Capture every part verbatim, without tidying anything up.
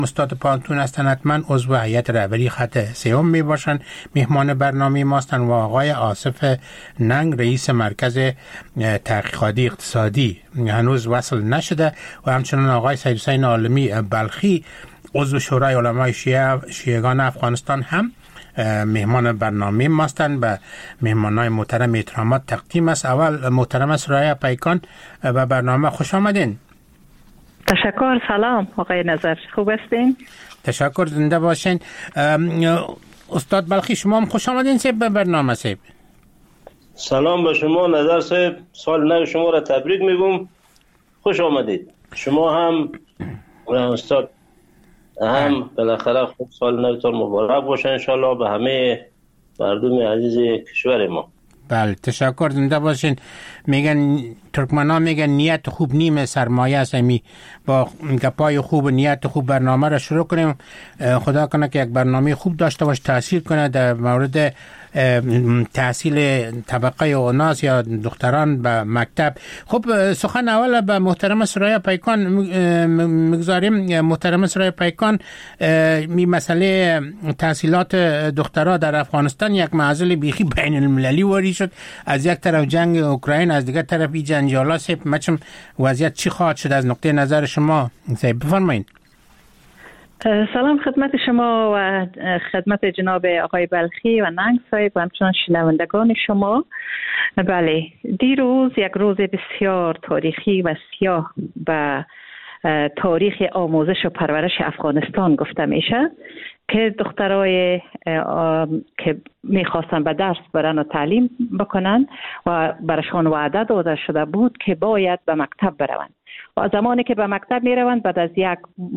استاد پانتون هستند، حتما عضو هیئت رهبری خط سیوم می باشند. مهمان برنامه ما هستند و آقای آصف ننگ، رئیس مرکز تحقیقات اقتصادی، هنوز وصل نشده، و همچنین آقای سید حسین عالمی بلخی، عضو شورای علمای شیعه شیعگان افغانستان، هم مهمان برنامه ما هستند. به مهمانای محترم احترامات تقدیم است. اول محترم سرایه پیکان به برنامه خوش آمدین. تشکر. سلام آقای نظر، خوب هستین؟ تشکر، زنده باشین. استاد بلخی، شما هم خوش آمدین سیب به برنامه سیب. سلام به شما نظر صاحب، سال نو شما را تبریک میگم، خوش آمدید. شما هم استاد هم بالاخره خوب سال نوتان مبارک باشه انشالله به همه مردم عزیز کشور ما. بله تشکر، زنده باشین. میگن ترکمن ها میگن نیت خوب نیم سرمایه است. می با گپای خوب نیت خوب برنامه را شروع کنیم. خدا کنه که یک برنامه خوب داشته باشه، تاثیر کنه در مورد تحصیل طبقه اوناس یا دختران به مکتب. خب سخن اول به محترم سرایه پیکان میگذاریم. محترم سرایه پیکان، می مسئله تحصیلات دخترها در افغانستان یک معضل بیخی بین المللی واری شد. از یک طرف جنگ اوکراین، از دیگر طرف این جنجالا. سیب مچم وضعیت چی خواهد شد از نقطه نظر شما؟ سیب بفرمایید. سلام خدمت شما و خدمت جناب آقای بلخی و ننگ صاحب و همچنان شنوندگان شما. بله، دیروز یک روز بسیار تاریخی و سیاه به تاریخ آموزش و پرورش افغانستان گفته میشه که دخترای که میخواستن به درس برن و تعلیم بکنن و برشان وعده داده شده بود که باید به مکتب بروند و زمانی که به مکتب میروند بعد از یک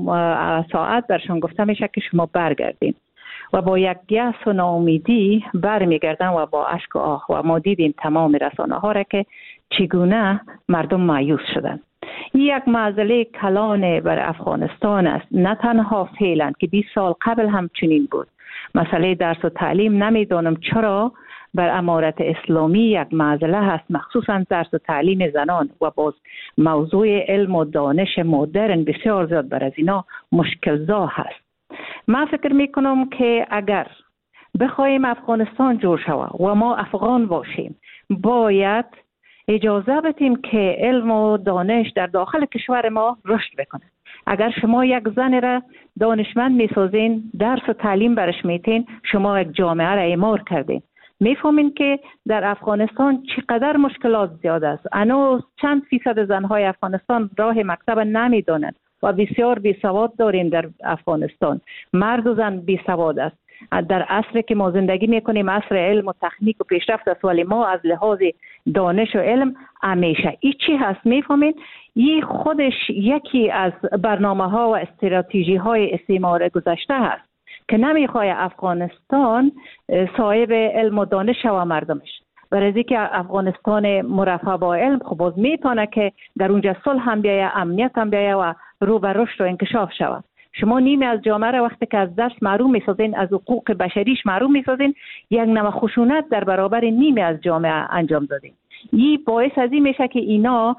ساعت برشان گفته میشه که شما برگردین و با یک یأس و ناامیدی برمیگردن و با اشک و آه. و ما دیدیم تمام رسانه ها را که چگونه مردم مایوس شدند. یک معضله کلان بر افغانستان است، نه تنها فعلا که بیست سال قبل هم چنین بود. مسئله درس و تعلیم نمیدانم چرا بر امارت اسلامی یک معضله هست، مخصوصا درس و تعلیم زنان و باز موضوع علم و دانش مدرن بسیار زیاد بر از اینا مشکل زا هست. من فکر میکنم که اگر بخوایم افغانستان جور شود و ما افغان باشیم، باید اجازه بدیم که علم و دانش در داخل کشور ما رشد بکنه. اگر شما یک زن را دانشمند میسازین، درس و تعلیم برش میتین، شما یک جامعه را اعمار کردین. میفهمین که در افغانستان چقدر مشکلات زیاد است. هنوز چند فیصد زنهای افغانستان راه مکتب نمیدانند و بسیار بیسواد داریم در افغانستان. مرد و زن بیسواد است. در عصری که ما زندگی میکنیم عصر علم و تکنیک و پیشرفت است، ولی ما از لحاظ دانش و علم همیشه ای چی هست میفهمین؟ این خودش یکی از برنامه ها و استراتژی های استعمار گذشته هست که نمیخواد افغانستان صاحب علم و دانش و مردمش. برای که افغانستان مرفه با علم خب باز میتونه که در اونجا صلح هم بیایه، امنیت هم بیایه و رو به رشد و انکشاف شود. شما نیمی از جامعه را وقتی که از درس محروم میسازین، از حقوق بشریش محروم میسازین، یک نوع خشونت در برابر نیمی از جامعه انجام دادین. این باعث از این میشه که اینا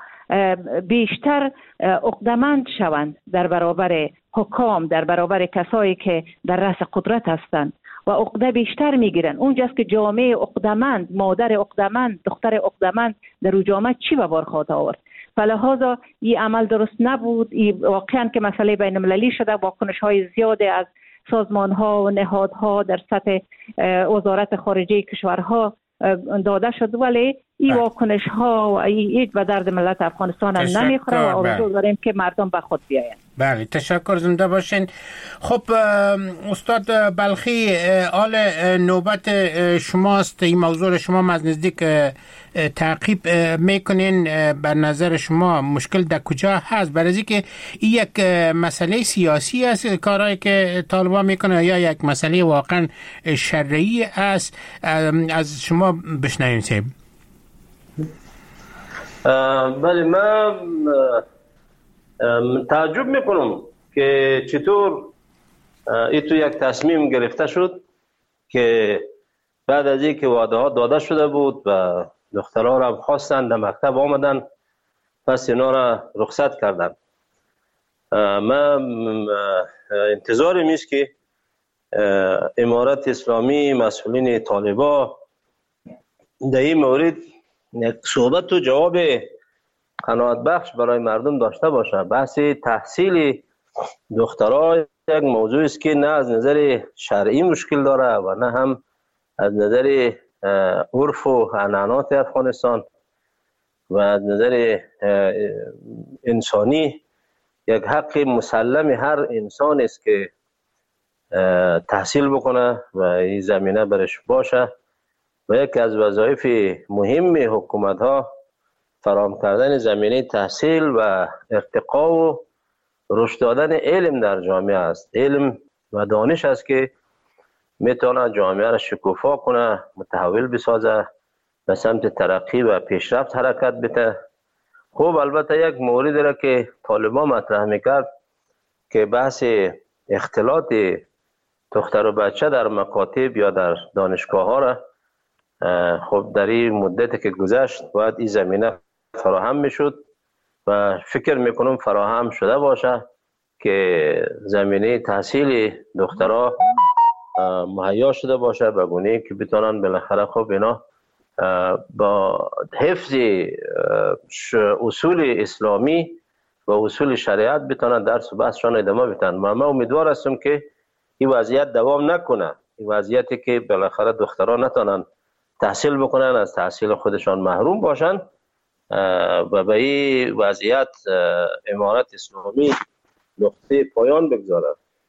بیشتر عقده‌مند شوند در برابر حکام، در برابر کسایی که در رأس قدرت هستند و عقده بیشتر میگیرن. اونجاست که جامعه عقده‌مند، مادر عقده‌مند، دختر عقده‌مند در اون جامعه چی به بار خواهد آورد؟ فلهذا این عمل درست نبود. این واقعا که مسئله بین المللی شده، واکنش های زیاده از سازمان ها و نهادها در سطح وزارت خارجه کشورها داده شد، ولی این واکنش ها و هیچ به درد ملت افغانستان هم نمیخوره و آرزو داریم که مردم به خود بیاین. بله تشکر، زنده باشین. خب استاد بلخی، آل نوبت شماست. این موضوع شما از نزدیک تعقیب میکنین. بر نظر شما مشکل در کجا هست؟ برای اینکه این یک مسئله سیاسی است کارهایی که طالبان میکنه یا یک مسئله واقعا شرعی است؟ از شما بشنویم سیب. بله، من تعجب میکنم که چطور این تو یک تصمیم گرفته شد که بعد از اینکه وعده ها داده شده بود و دخترها را خواستن در مکتب آمدن، پس اینا را رخصت کردن. من انتظار میست که امارت اسلامی، مسئولین طالبا در این مورد یک صحبت و جواب قناعت بخش برای مردم داشته باشه. بحث تحصیل دخترها یک موضوع است که نه از نظر شرعی مشکل داره و نه هم از نظر عرف و عنعنات افغانستان و از نظر انسانی یک حق مسلم هر انسان است که تحصیل بکنه و این زمینه برش باشه و یکی از وظایف مهم حکومت ها فراهم کردن زمینه تحصیل و ارتقا و رشد دادن علم در جامعه است. علم و دانش است که میتونه جامعه را شکوفا کنه، متحول بسازه، به سمت ترقی و پیشرفت حرکت بده. خب البته یک موردی را که طالبان مطرح میکرد که بحث اختلاط دختر و بچه در مکاتب یا در دانشگاه ها را خب در این مدتی که گذشت باید این زمینه فراهم میشد و فکر میکنم فراهم شده باشه که زمینه تحصیل دخترها مهیا شده باشه به گونه‌ای که بتونن بالاخره خب اینا با حفظ اصول اسلامی و اصول شریعت بتونن درس و بحثشان ادامه بدن. من امیدوار هستم که این وضعیت دوام نکنه، این وضعیتی که بالاخره دختران نتونن تحصیل بکنن، از تحصیل خودشان محروم باشن و به این وضعیت امارت اسلامی نقطه پایان بگذاره.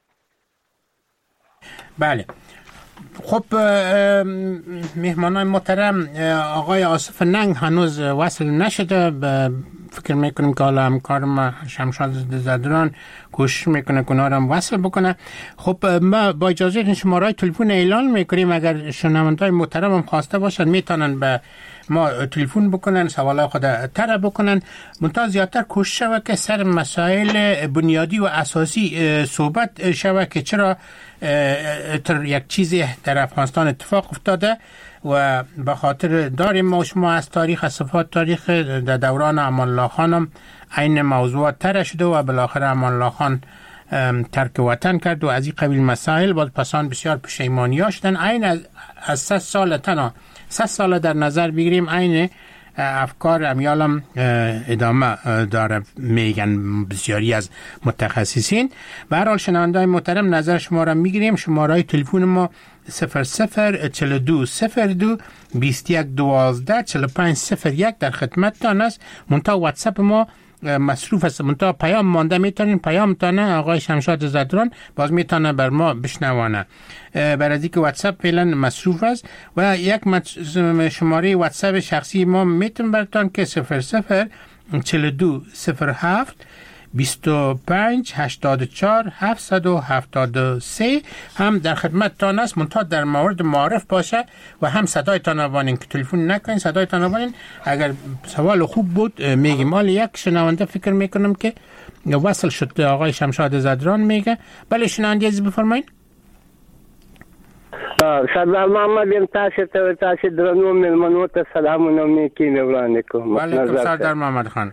بله. خب مهمانای محترم، آقای آصف ننگ هنوز وصل نشده. فکر میکنیم که حالا همکارم شمشاد زدران کوشش میکنه که اونا رو هم وصل بکنه. خب ما با اجازه شماره تلفن اعلان میکنیم، اگر شنوندگان محترم هم خواسته باشن میتونن به ما تلفن بکنن، سوالای خود طرح بکنن. منتها زیادتر کوشش شود که سر مسائل بنیادی و اساسی صحبت شود که چرا تر یک چیزی در افغانستان اتفاق افتاده و به خاطر داریم ما شما از تاریخ، از صفات تاریخ در دوران امان الله خان هم این موضوعات طرح شده و بالاخره امان الله خان ترک وطن کرد و از این قبیل مسائل باز پسان بسیار پشیمانی ها شدن. این از از سه سال تنها سه سال در نظر بگیریم این افکار امیالم ادامه داره میگن بسیاری از متخصصین. به هر حال شنوندگان محترم نظر شما را میگیریم. شماره تلفن ما صفر صفر چهل و دو صفر دو بیست و یک دوازده چهل و پنج صفر یک در خدمتتان است. منتها واتساپ ما مصروف است، منتها پیام مانده میتونین پیام تانه آقای شمشاد زدران باز میتونه بر ما بشنوانه. برای از اینکه واتساپ فعلا مصروف است و یک شماره واتساپ شخصی ما میتون براتون که صفر صفر چهل و دو صفر هفت بیست و پنج هشتاد و چهار هفتصد و هفتاد و سه هم در خدمت تان است. منتها در مورد معارف باشه و هم صدای تان آوانین که تلفن نکنین، صدای تان آوانین. اگر سوال خوب بود میگیم. حالا یک شنونده فکر میکنم که وصل شد، آقای شمشاد زدران میگه. بله شنونده عزیز بفرمایید. سردار محمد یم تاسو ته تاسو درنو ملمنو ته سلامونه میکینه وړاندې کوم. وعلیکم سردار محمد خان.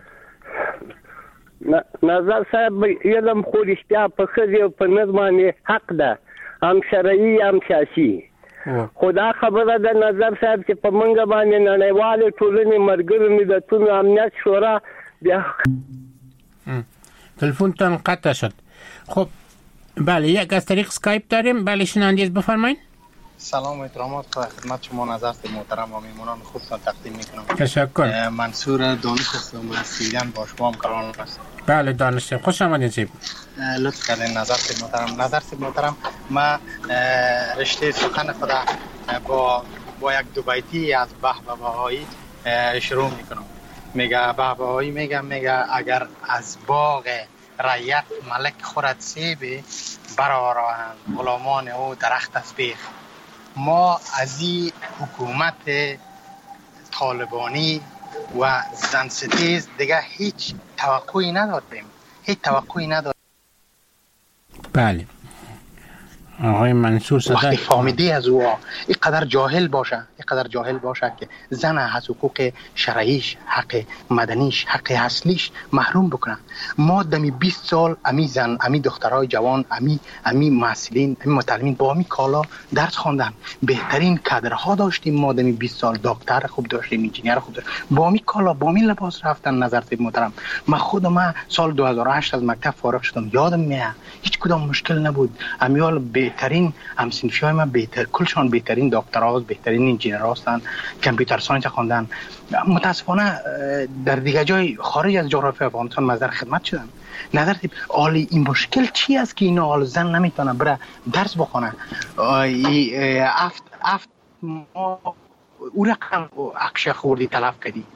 نظر صاحب علم خو رښتیا په ښځې او په نر باندې حق ده، هم شرعي هم سیاسي. خدا خبره ده نظر صاحب چې په موږ باندې نړیوالې ټولنې ملګرو ملتونو امنیت شورا بیا تلفنتان قطع شد. خب بله یک از طریق اسکایپ داریم. بله شنونده بفرمایید. سلام و احترامات خدمت شما نظر محترم و میمونان خودتان تقدیم میکنم. تشکر. منصور دانش هستم از سیلان با شما هم کاران هستم. بله دانش خوش آمدید زیب. لطف کردین نظر محترم. نظر محترم ما رشته سخن خدا با با یک دو بیتی از بهبه بهایی شروع میکنم. میگه بهبه بهایی میگه میگه اگر از باغ رعیت ملک خورد سیبی برآورند غلامان او درخت از بیخ. ما از این حکومت طالبانی و زن ستیز دیگه هیچ توقعی نداریم، هیچ توقعی نداریم. بله آقای منصور صدق وقتی فهمیدی از او اینقدر جاهل باشه اینقدر جاهل باشه که زن از حقوق شرعیش، حق مدنیش، حق اصلیش محروم بکنن. ما دمی بیست سال امی زن امی دخترای جوان امی امی محصلین امی متعلمین با امی کالا درس خواندن، بهترین کادرها داشتیم. ما دمی بیست سال دکتر خوب داشتیم، انجینیر خوب داشتیم، با امی کالا با امی لباس رفتن. نظر سید محترم من خودم سال دو هزار و هشت از مکتب فارغ شدم، یادم میاد هیچ کدام مشکل نبود. امیال بهترین همسنفیای من بهتر کلشان بهترین دکترها، بهترین انجینیر هستند، کامپیوتر ساینس خواندن. متاسفانه در دیگه جای خارج از جغرافی افغانستان مزار خدمت شدن. نظر عالی این مشکل چی است که اینا حال زن نمیتونه بره درس بخونه؟ افت افت ما او رقم اکشه خوردی تلف کردی.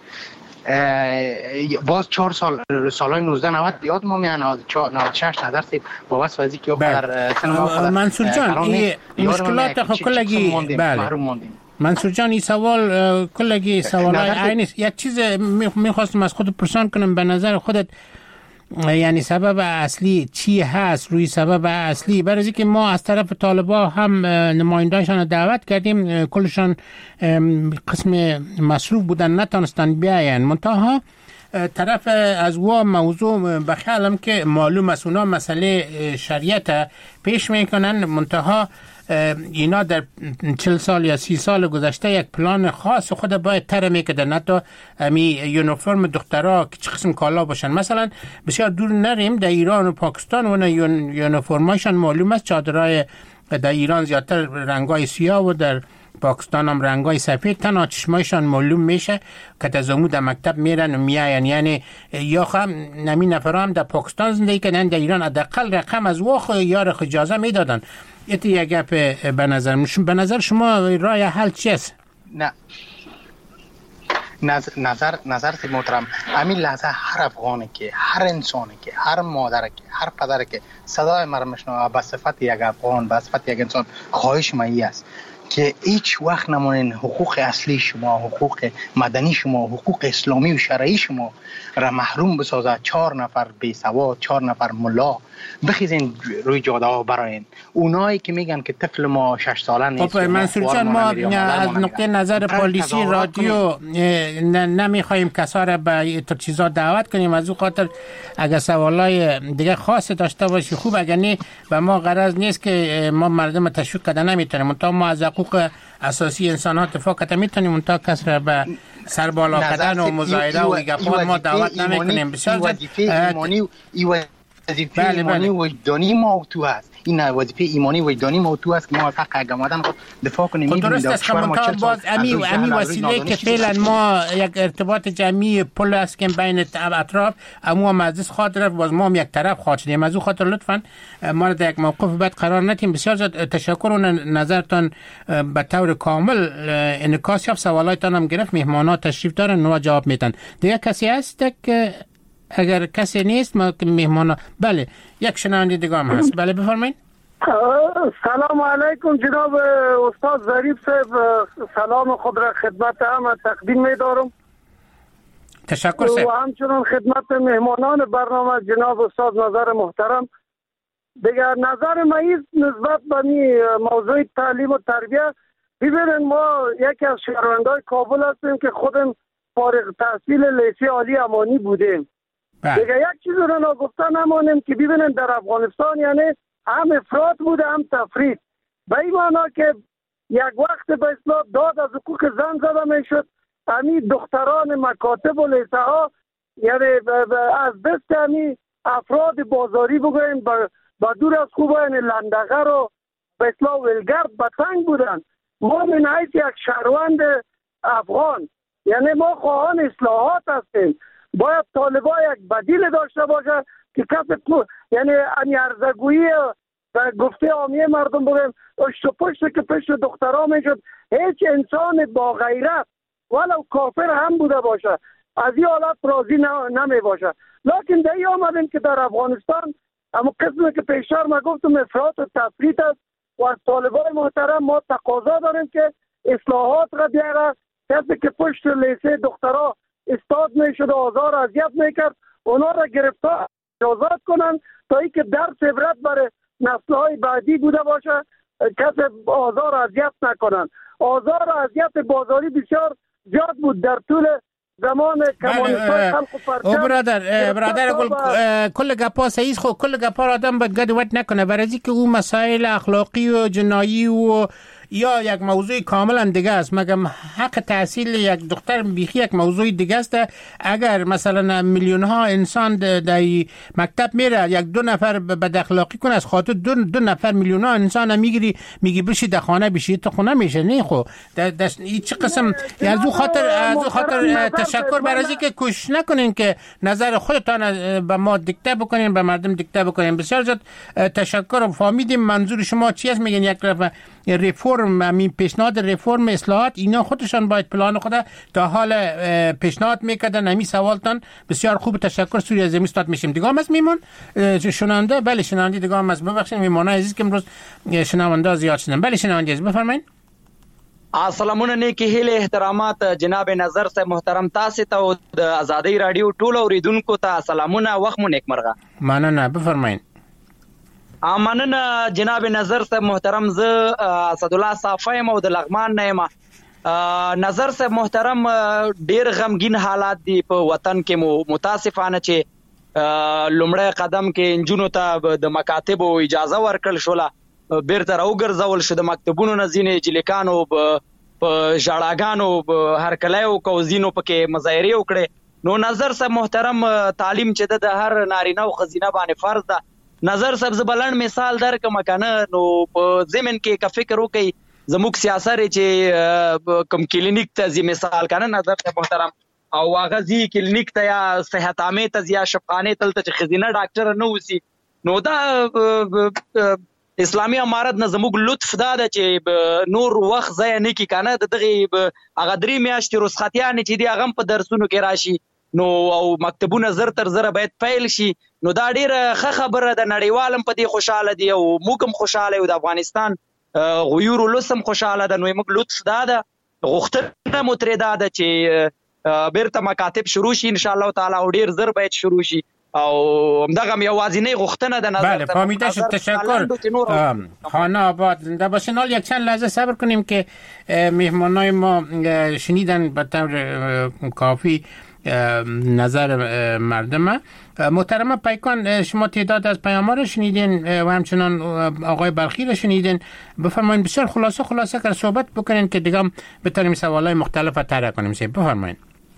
باز چهار سال سالای نوزده نود یاد ما میان نود شش نظر سید با واسه وزی که در سینما منصور جان این مشکلات خو کلگی بله منصور جان این سوال کلگی سوالای عینی یک چیز میخواستم از خود پرسان کنم. به نظر خودت یعنی سبب اصلی چی هست؟ روی سبب اصلی برای اینکه ما از طرف طالبا هم نماینده‌شان دعوت کردیم، کلشان قسم مصروف بودن نتونستن بیاین، منتها طرف از وا موضوع بخیالم که معلوم است اونا مسئله شریعت پیش میکنن، منتها اینا در چل سال یا سی سال گذشته یک پلان خاص خود باید تر میکده، نه تا امی یونیفرم دخترها که چه قسم کالا باشن. مثلا بسیار دور نریم در ایران و پاکستان و یونیفرمایشان معلوم است، چادرای در ایران زیادتر رنگای سیاه و در پاکستان هم رنگای سفید، تنها چشمایشان معلوم میشه که تزمو در مکتب میرن و میاین. یعنی یا خم نمی نفرام در پاکستان زندگی کردن، در ایران حداقل رقم از وخ یار اجازه میدادن. ایتی یک گپ به نظر میشون. به نظر شما راه حل چیست؟ نه نظر نظر نظر محترم، همین لحظه هر افغانی که هر انسانی که هر مادر که هر پدر که صدای مرا میشنوه به صفت یک افغان به صفت یک انسان خواهش من است که هیچ وقت نمونین حقوق اصلی شما، حقوق مدنی شما، حقوق اسلامی و شرعی شما را محروم بسازه. چهار نفر بی سواد، چهار نفر ملا بخیزین روی جاده ها براین. اونایی که میگن که طفل ما شش ساله نیست. خب منصور جان، ما از نقطه نظر پالیسی رادیو نمیخوایم کسا را به اینطور چیزا دعوت کنیم، از اون خاطر اگر سوالای دیگه خاص داشته باشی خوب، اگر نه به ما غرض نیست که ما مردم تشویق کده نمیتونیم، منتها ما از حقوق اساسی انسان ها دفاع کده میتونیم، منتها کس را به سر بالا کردن و مظاهره و گپا ما دعوت نمیکنیم. بسیار وظیفه ایمانی وظیفه ایمانی وجدانی ما تو هست. این وظیفه ایمانی وجدانی ما تو هست که ما از حق اقامتن خود دفاع کنیم. خب درست است که منطقه باز امی امی وسیله که فعلا ما یک ارتباط جمعی پل است که بین اطراف اما مجلس خاطر باز ما هم یک طرف خاطر شدیم. از اون خاطر لطفاً ما را در یک موقف بعد قرار ندیم. بسیار تشکر و نظرتان به طور کامل انعکاس یافت. سوالاتتان هم گرفت. مهمانا تشریف دارن و جواب میدن. دیگه کسی هست که اگر کسی نیست ما مهمان. بله یک شنونده دیگه هم هست. بله بفرمایید. سلام علیکم جناب استاد ظریف صاحب، سلام خود را خدمت همه تقدیم می‌دارم. تشکر صاحب. و همچنین خدمت مهمانان برنامه جناب استاد نظر محترم. دیگه نظر من نسبت به موضوع تعلیم و تربیت، ببینید ما یکی از شهروندان کابل هستیم که خودم فارغ التحصیل لیسه عالی امانی بودیم. دیگه یک چیز رو نگفته نمانیم که ببینید در افغانستان یعنی هم افراط بوده هم تفرید، به این معنا که یک وقت به اصطلاح داد از حقوق زن زده میشد. همین دختران مکاتب و لیسه ها یعنی از دست همین افراد بازاری بگویم با دور از خوب یعنی لندغر و به اصطلاح ولگرد بتنگ بودن. ما من حیث یک شهروند افغان یعنی ما خواهان اصلاحات هستیم. باید طالبا یک بدیل داشته باشه که کسی یعنی این ارزگویی و گفته عامیه مردم بگیم اشت و پشت که پشت دخترها میشد. هیچ انسان با غیرت ولو کافر هم بوده باشه از این حالت راضی نمی باشه. لیکن در این آمدیم که در افغانستان اما قسمی که پیشتر ما گفتم افراط و تفریط است و از طالبان محترم ما تقاضا داریم که اصلاحات را بیاره. کسی که پشت لیسه دخترها استاد میشد و آزار اذیت میکرد اونا را گرفتار آزاد کنن تا ای که درس عبرت برای نسل‌های بعدی بوده باشه، کسی آزار اذیت نکنن. آزار و اذیت بازاری بسیار زیاد بود در طول زمان کمونیست‌های خلق و پرچم. او برادر برادر گل کل گپا صحیح خو کل گپا آدم باید گد وقت نکنه، برای اینکه اون مسائل اخلاقی و جنایی و یا یک موضوع کاملا دیگه است. مگم حق تحصیل یک دختر بیخی یک موضوع دیگه است. اگر مثلا میلیون ها انسان در مکتب میره، یک دو نفر بد اخلاقی کنه، از خاطر دو, دو نفر میلیون ها انسان میگیری میگی بشی در خانه بشی تو خونه میشه. نه خو این چه قسم از او خاطر از او خاطر تشکر برای اینکه کوشش نکنین که نظر خودتان به ما دیکته بکنین، به مردم دیکته بکنین. بسیار زیاد تشکر. فهمیدیم منظور شما چی است. میگن یک طرف ریفورم، همین پیشنهاد ریفورم اصلاحات، اینا خودشان باید پلان خود تا حال پیشنهاد میکردن. همین سوالتان بسیار خوب، تشکر. سوری از استاد میشیم دیگه هم از میمون شنونده. بله شنونده دیگه هم از ببخشید میمونه عزیز که امروز شنونده زیاد شدن. بله شنونده عزیز بفرمایید. السلامونه نیکی هیله احترامات جناب نظر صاحب محترم، تاسو ته او د ازادي رادیو ټول اوریدونکو ته سلامونه، وخت مو نیکمرغه. مننه بفرمایید. مننه جناب نظر صاحب محترم. زه اسدالله صافی مو د لغمان نه یم. نظر صاحب محترم ډیر غمگین حالات دي په وطن کې، مو متاسفانه چې لومړی قدم کې انجونو ته د مکاتبو اجازه ورکړل شوله، بیرته راوګرځول شو د مکتبونو نه ځینې جلیکانو په ژړاګانو هرکلی وکړو، ځینو پکې مظاهرې وکړې. نو نظر صاحب محترم تعلیم چې د هر نارینه او ښځینه باندې فرض ده. نظر صاحب زه بلند مثال درکم کنه، نو په ضمن کې که فکر وکړئ زموږ سیاست چې کوم کلینیک ته ځي مثال کنه نظر صاحب محترم، او هغه ځي کلینیک ته یا صحت عامې ته ځي یا شفاخانې ته چې ښځینه ډاکټره نه اوسي، نو دا اسلامي امارت نه زموږ لطف دا ده چې نور وخت ضایع نه کړي کنه. د دغې هغه درې میاشتې رخصتیانې چې دي هغه په درسونو کې راشي، نو او مکتبونه زر تر زره باید پیل شي. نو دا ډیره ښه خبره ده، نړیوال هم په دې خوشحاله دي او موږ هم خوشحاله یو، د افغانستان غیور ولس هم خوشحاله ده. نو موږ لطف دا ده، غوښتنه مو ترې دا ده چې بیرته مکاتب شروع شي انشاءالله تعالی او ډیر زر باید شروع شي، او همدغه هم یوازینۍ غوښتنه ده. بله فهمیده شد. تشکر. خانه آباد زنده باشین. حال یک چند لحظه صبر کنیم که مهمانای ما شنیدن به طور کافی نظر مردم. محترم پیکان شما تعداد از پیام‌ها رو شنیدین و همچنان آقای بلخی رو شنیدین. بفرمایید بسیار خلاصه خلاصه که صحبت بکنین که دیگه بتونیم سوالای مختلف طرح کنیم. بفرمایید.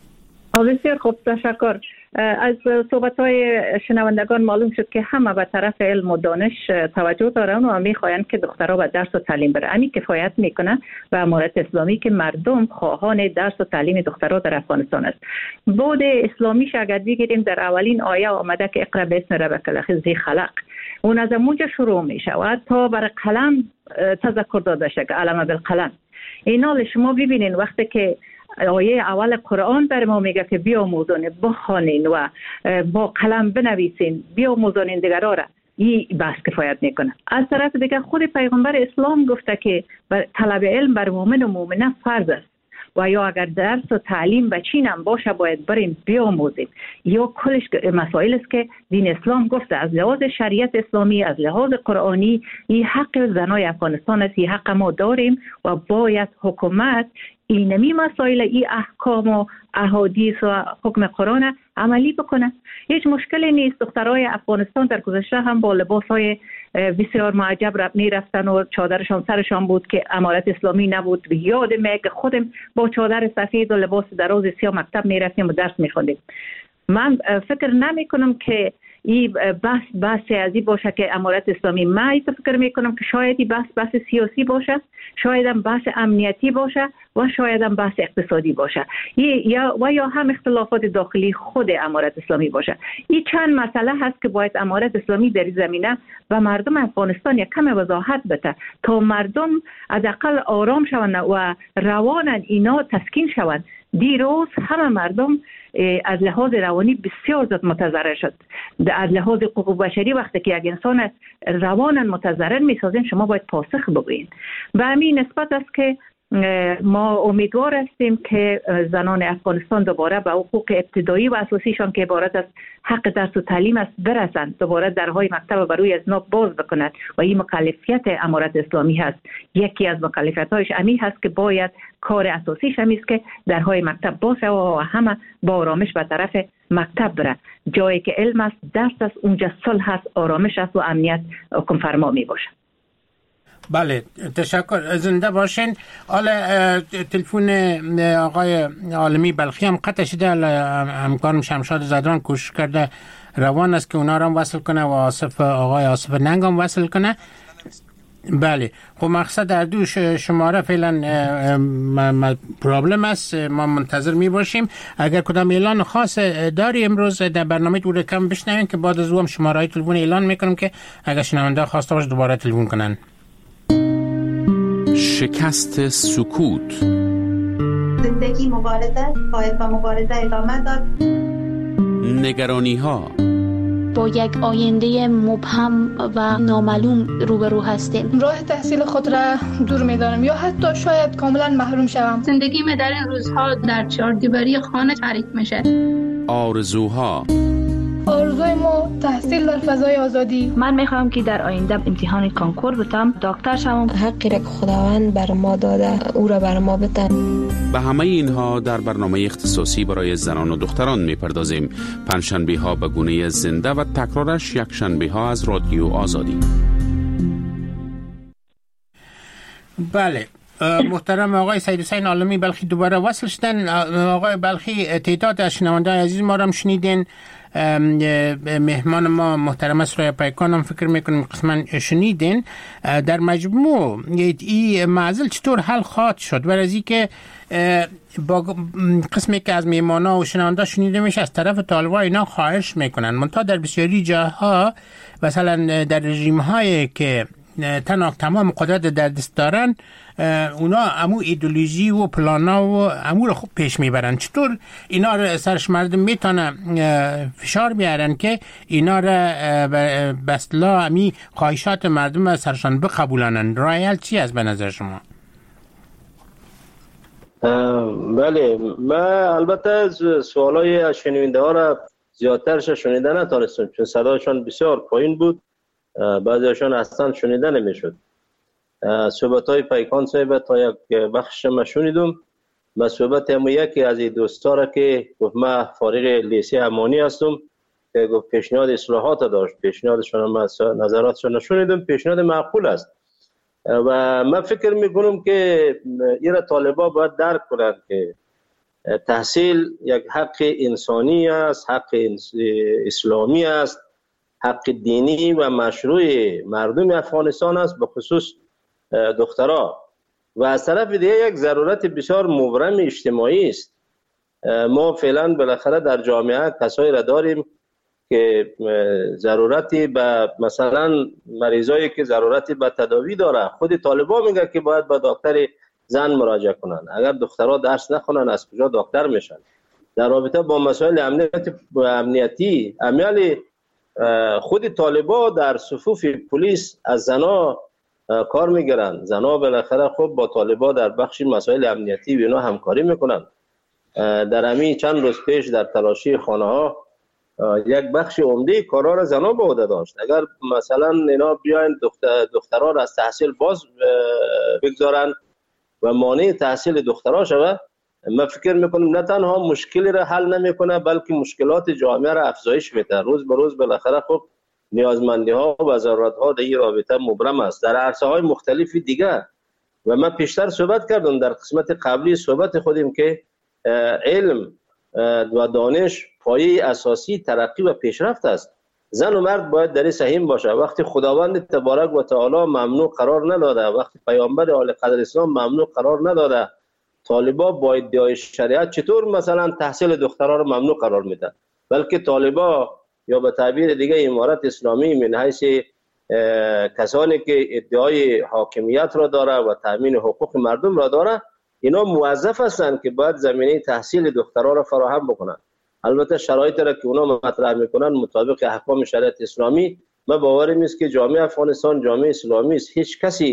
بسیار خوب تشکر. از صحبت‌های شنوندگان معلوم شد که همه به طرف علم و دانش توجه دارن و می‌خواهند که دخترها به درس و تعلیم بره. همین کفایت میکنه به امارت اسلامی که مردم خواهان درس و تعلیم دخترها در افغانستان است. بود اسلامیش اگر بگیریم در اولین آیه آمده که اقرأ باسم ربک الذی خلق، اون از اونجا شروع میشه و تا بر قلم تذکر داده شد که علم بالقلم. اینا شما ببینین وقتی که آیه اول قرآن بر ما میگه که بیاموزین، بخوانین و با قلم بنویسین، بیاموزین دیگران را، این بس کفایت میکنه. از طرف دیگه خود پیغمبر اسلام گفته که طلب علم بر مؤمن و مؤمنه فرض است و یا اگر درس و تعلیم بچینم باشه باید بریم بیاموزیم. یا کلش مسائل است که دین اسلام گفته از لحاظ شریعت اسلامی، از لحاظ قرآنی، این حق زنای افغانستان است، این حق ما داریم و باید حکومت اینمی مسائل، این احکام و احادیث و حکم قرآن عملی بکنه. هیچ مشکلی نیست. دخترای افغانستان در گذشته هم با لباسهای بسیار معجب رفت میرفتن و چادرشان سرشان بود که امارت اسلامی نبود. یاد میاد که خودم با چادر سفید و لباس دراز سیاه مکتب میرفتیم و درس میخوندیم. من فکر نمی کنم که این بحث بحث ازی باشه که امارت اسلامی، من فکر میکنم که شاید این بحث بحث سیاسی باشه، شاید هم بحث امنیتی باشه و شاید هم بحث اقتصادی باشه، یا و یا هم اختلافات داخلی خود امارت اسلامی باشه. این چند مسئله هست که باید امارت اسلامی در زمینه و مردم افغانستان یک کم وضاحت بده تا مردم حداقل آرام شوند و روانن اینا تسکین شوند. دیروز همه مردم از لحاظ روانی بسیار زیاد متضرر شد. از لحاظ حقوق بشری وقتی که یک انسان روانن متضرر میسازین شما باید پاسخ بگوین. به همین نسبت است که ما امیدوار هستیم که زنان افغانستان دوباره به حقوق ابتدایی و اساسیشان که عبارت از حق درس و تعلیم است برسند، دوباره درهای مکتب برای از نو باز بکند و این مکلفیت امارت اسلامی هست. یکی از مکلفیت‌هایش امی هست که باید کار اساسیش همی است که درهای مکتب باز شود و همه با آرامش به طرف مکتب بره. جایی که علم است، درس است، اونجا صلح است، آرامش است و امنیت حکم فرما می باشد. بله، تشکر، زنده باشین. حالا تلفن آقای عالمی بلخی هم قطع شده. همکارم شمشاد زدران کوشش کرده روان است که اونا رو هم وصل کنه و آصف آقای آصف ننگ هم وصل کنه. بله، خب مقصد در دو شماره فعلا پرابلم است. ما منتظر می باشیم. اگر کدام اعلان خاص داری امروز در برنامه دور کم بشنوین که بعد از او هم شماره های تلفن اعلان میکنم که اگر شنونده خواسته باشه دوباره تلفن کنن. شکست سکوت. زندگی مبارزه، باید با مبارزه ادامه داد. نگرانی ها. با یک آینده مبهم و نامعلوم روبرو هستیم. راه تحصیل خود را دور می‌دانم یا حتی شاید کاملا محروم شوم. زندگی من در این روزها در چهاردیواری خانه تعریف میشه. آرزوها. آرزوی ما تحصیل در فضای آزادی. من میخوام که در آینده امتحان کانکور بتم، دکتر شوم. حقی را که خداوند بر ما داده او را بر ما بده. به همه اینها در برنامه اختصاصی برای زنان و دختران میپردازیم. پنجشنبه ها به گونه زنده و تکرارش یک شنبه ها از رادیو آزادی. بله، محترم آقای سید حسین عالمی بلخی دوباره وصل شدن. آقای بلخی، تعداد از شنونده‌های عزیز ما را هم شنیدین. مهمان ما محترم سرای پیکان هم فکر میکنم قسما شنیدین. در مجموع این معضل چطور حل خواهد شد؟ برای از این که با قسمی که از مهمانا و شنونده شنیده میشه از طرف طالبان اینا خواهش میکنن، منتها در بسیاری جاها مثلا در رژیم هایی که تنها تمام قدرت در دست دارن اونا امو ایدئولوژی و پلانا و امو رو خوب پیش میبرن. چطور اینا رو سرش مردم میتونن فشار بیارن که اینا رو به اصطلاح امی خواهشات مردم سرشان بقبولانن؟ راه حل چی است به نظر شما؟ بله، من البته سوالای از شنونده ها را زیادترش شنیده نتونستم چون صدایشان بسیار پایین بود، بعضیشان اصلا شنیده نمیشد. صحبت های پیکان صاحب تا یک بخش ما شنیدم. من صحبت هم یکی از این دوستا را که گفت من فارغ لیسه امانی هستم که گفت پیشنهاد اصلاحات داشت، پیشنهادشان من نظراتشان شنیدم، پیشنهاد معقول است و من فکر میکنم که ایرا طالبا باید درک کنند که تحصیل یک حق انسانی است، حق اسلامی است، حق دینی و مشروع مردم افغانستان است، به خصوص دخترها. و از طرف دیگه یک ضرورت بسیار مبرم اجتماعی است. ما فعلا بالاخره در جامعه کسایی را داریم که ضرورتی به مثلا مریضایی که ضرورتی به تداوی داره. خود طالبان میگه که باید به دکتر زن مراجعه کنن. اگر دخترها درس نخونن از کجا دکتر میشن؟ در رابطه با مسائل امنیتی امنیتی عمل خود طالبان در صفوف پلیس از زنا کار میگیرن. زنا بالاخره خب با طالبان در بخش مسائل امنیتی و اینا همکاری میکنن. در همین چند روز پیش در تلاشی خانه ها یک بخش عمده کارا را زنا به عهده داشت. اگر مثلا اینا بیاین دختر دخترها را از تحصیل باز بگذارن و مانع تحصیل دخترها شود، من فکر میکنم نه تنها مشکلی را حل نمیکنه بلکه مشکلات جامعه را افزایش میده. روز به روز بالاخره خب نیازمندی ها و ضرورت ها در این رابطه مبرم است در عرصه های مختلفی دیگه. و من پیشتر صحبت کردم در قسمت قبلی صحبت خودم که علم و دانش پایه اساسی ترقی و پیشرفت است. زن و مرد باید در این سهیم باشه. وقتی خداوند تبارک و تعالی ممنوع قرار نداده، وقتی پیامبر اعلی قدر اسلام ممنوع قرار نداده، طالبا با ادعای شریعت چطور مثلا تحصیل دخترها رو ممنوع قرار میده؟ بلکه طالبا یا به تعبیر دیگه امارت اسلامی من حیث کسانی که ادعای حاکمیت را داره و تامین حقوق مردم را داره، اینا موظف هستند که باید زمینه تحصیل دخترها را فراهم بکنن. البته شرایطی را که اونا مطرح میکنن مطابق احکام شریعت اسلامی، من باورم است که جامعه افغانستان جامعه اسلامی است. هیچ کسی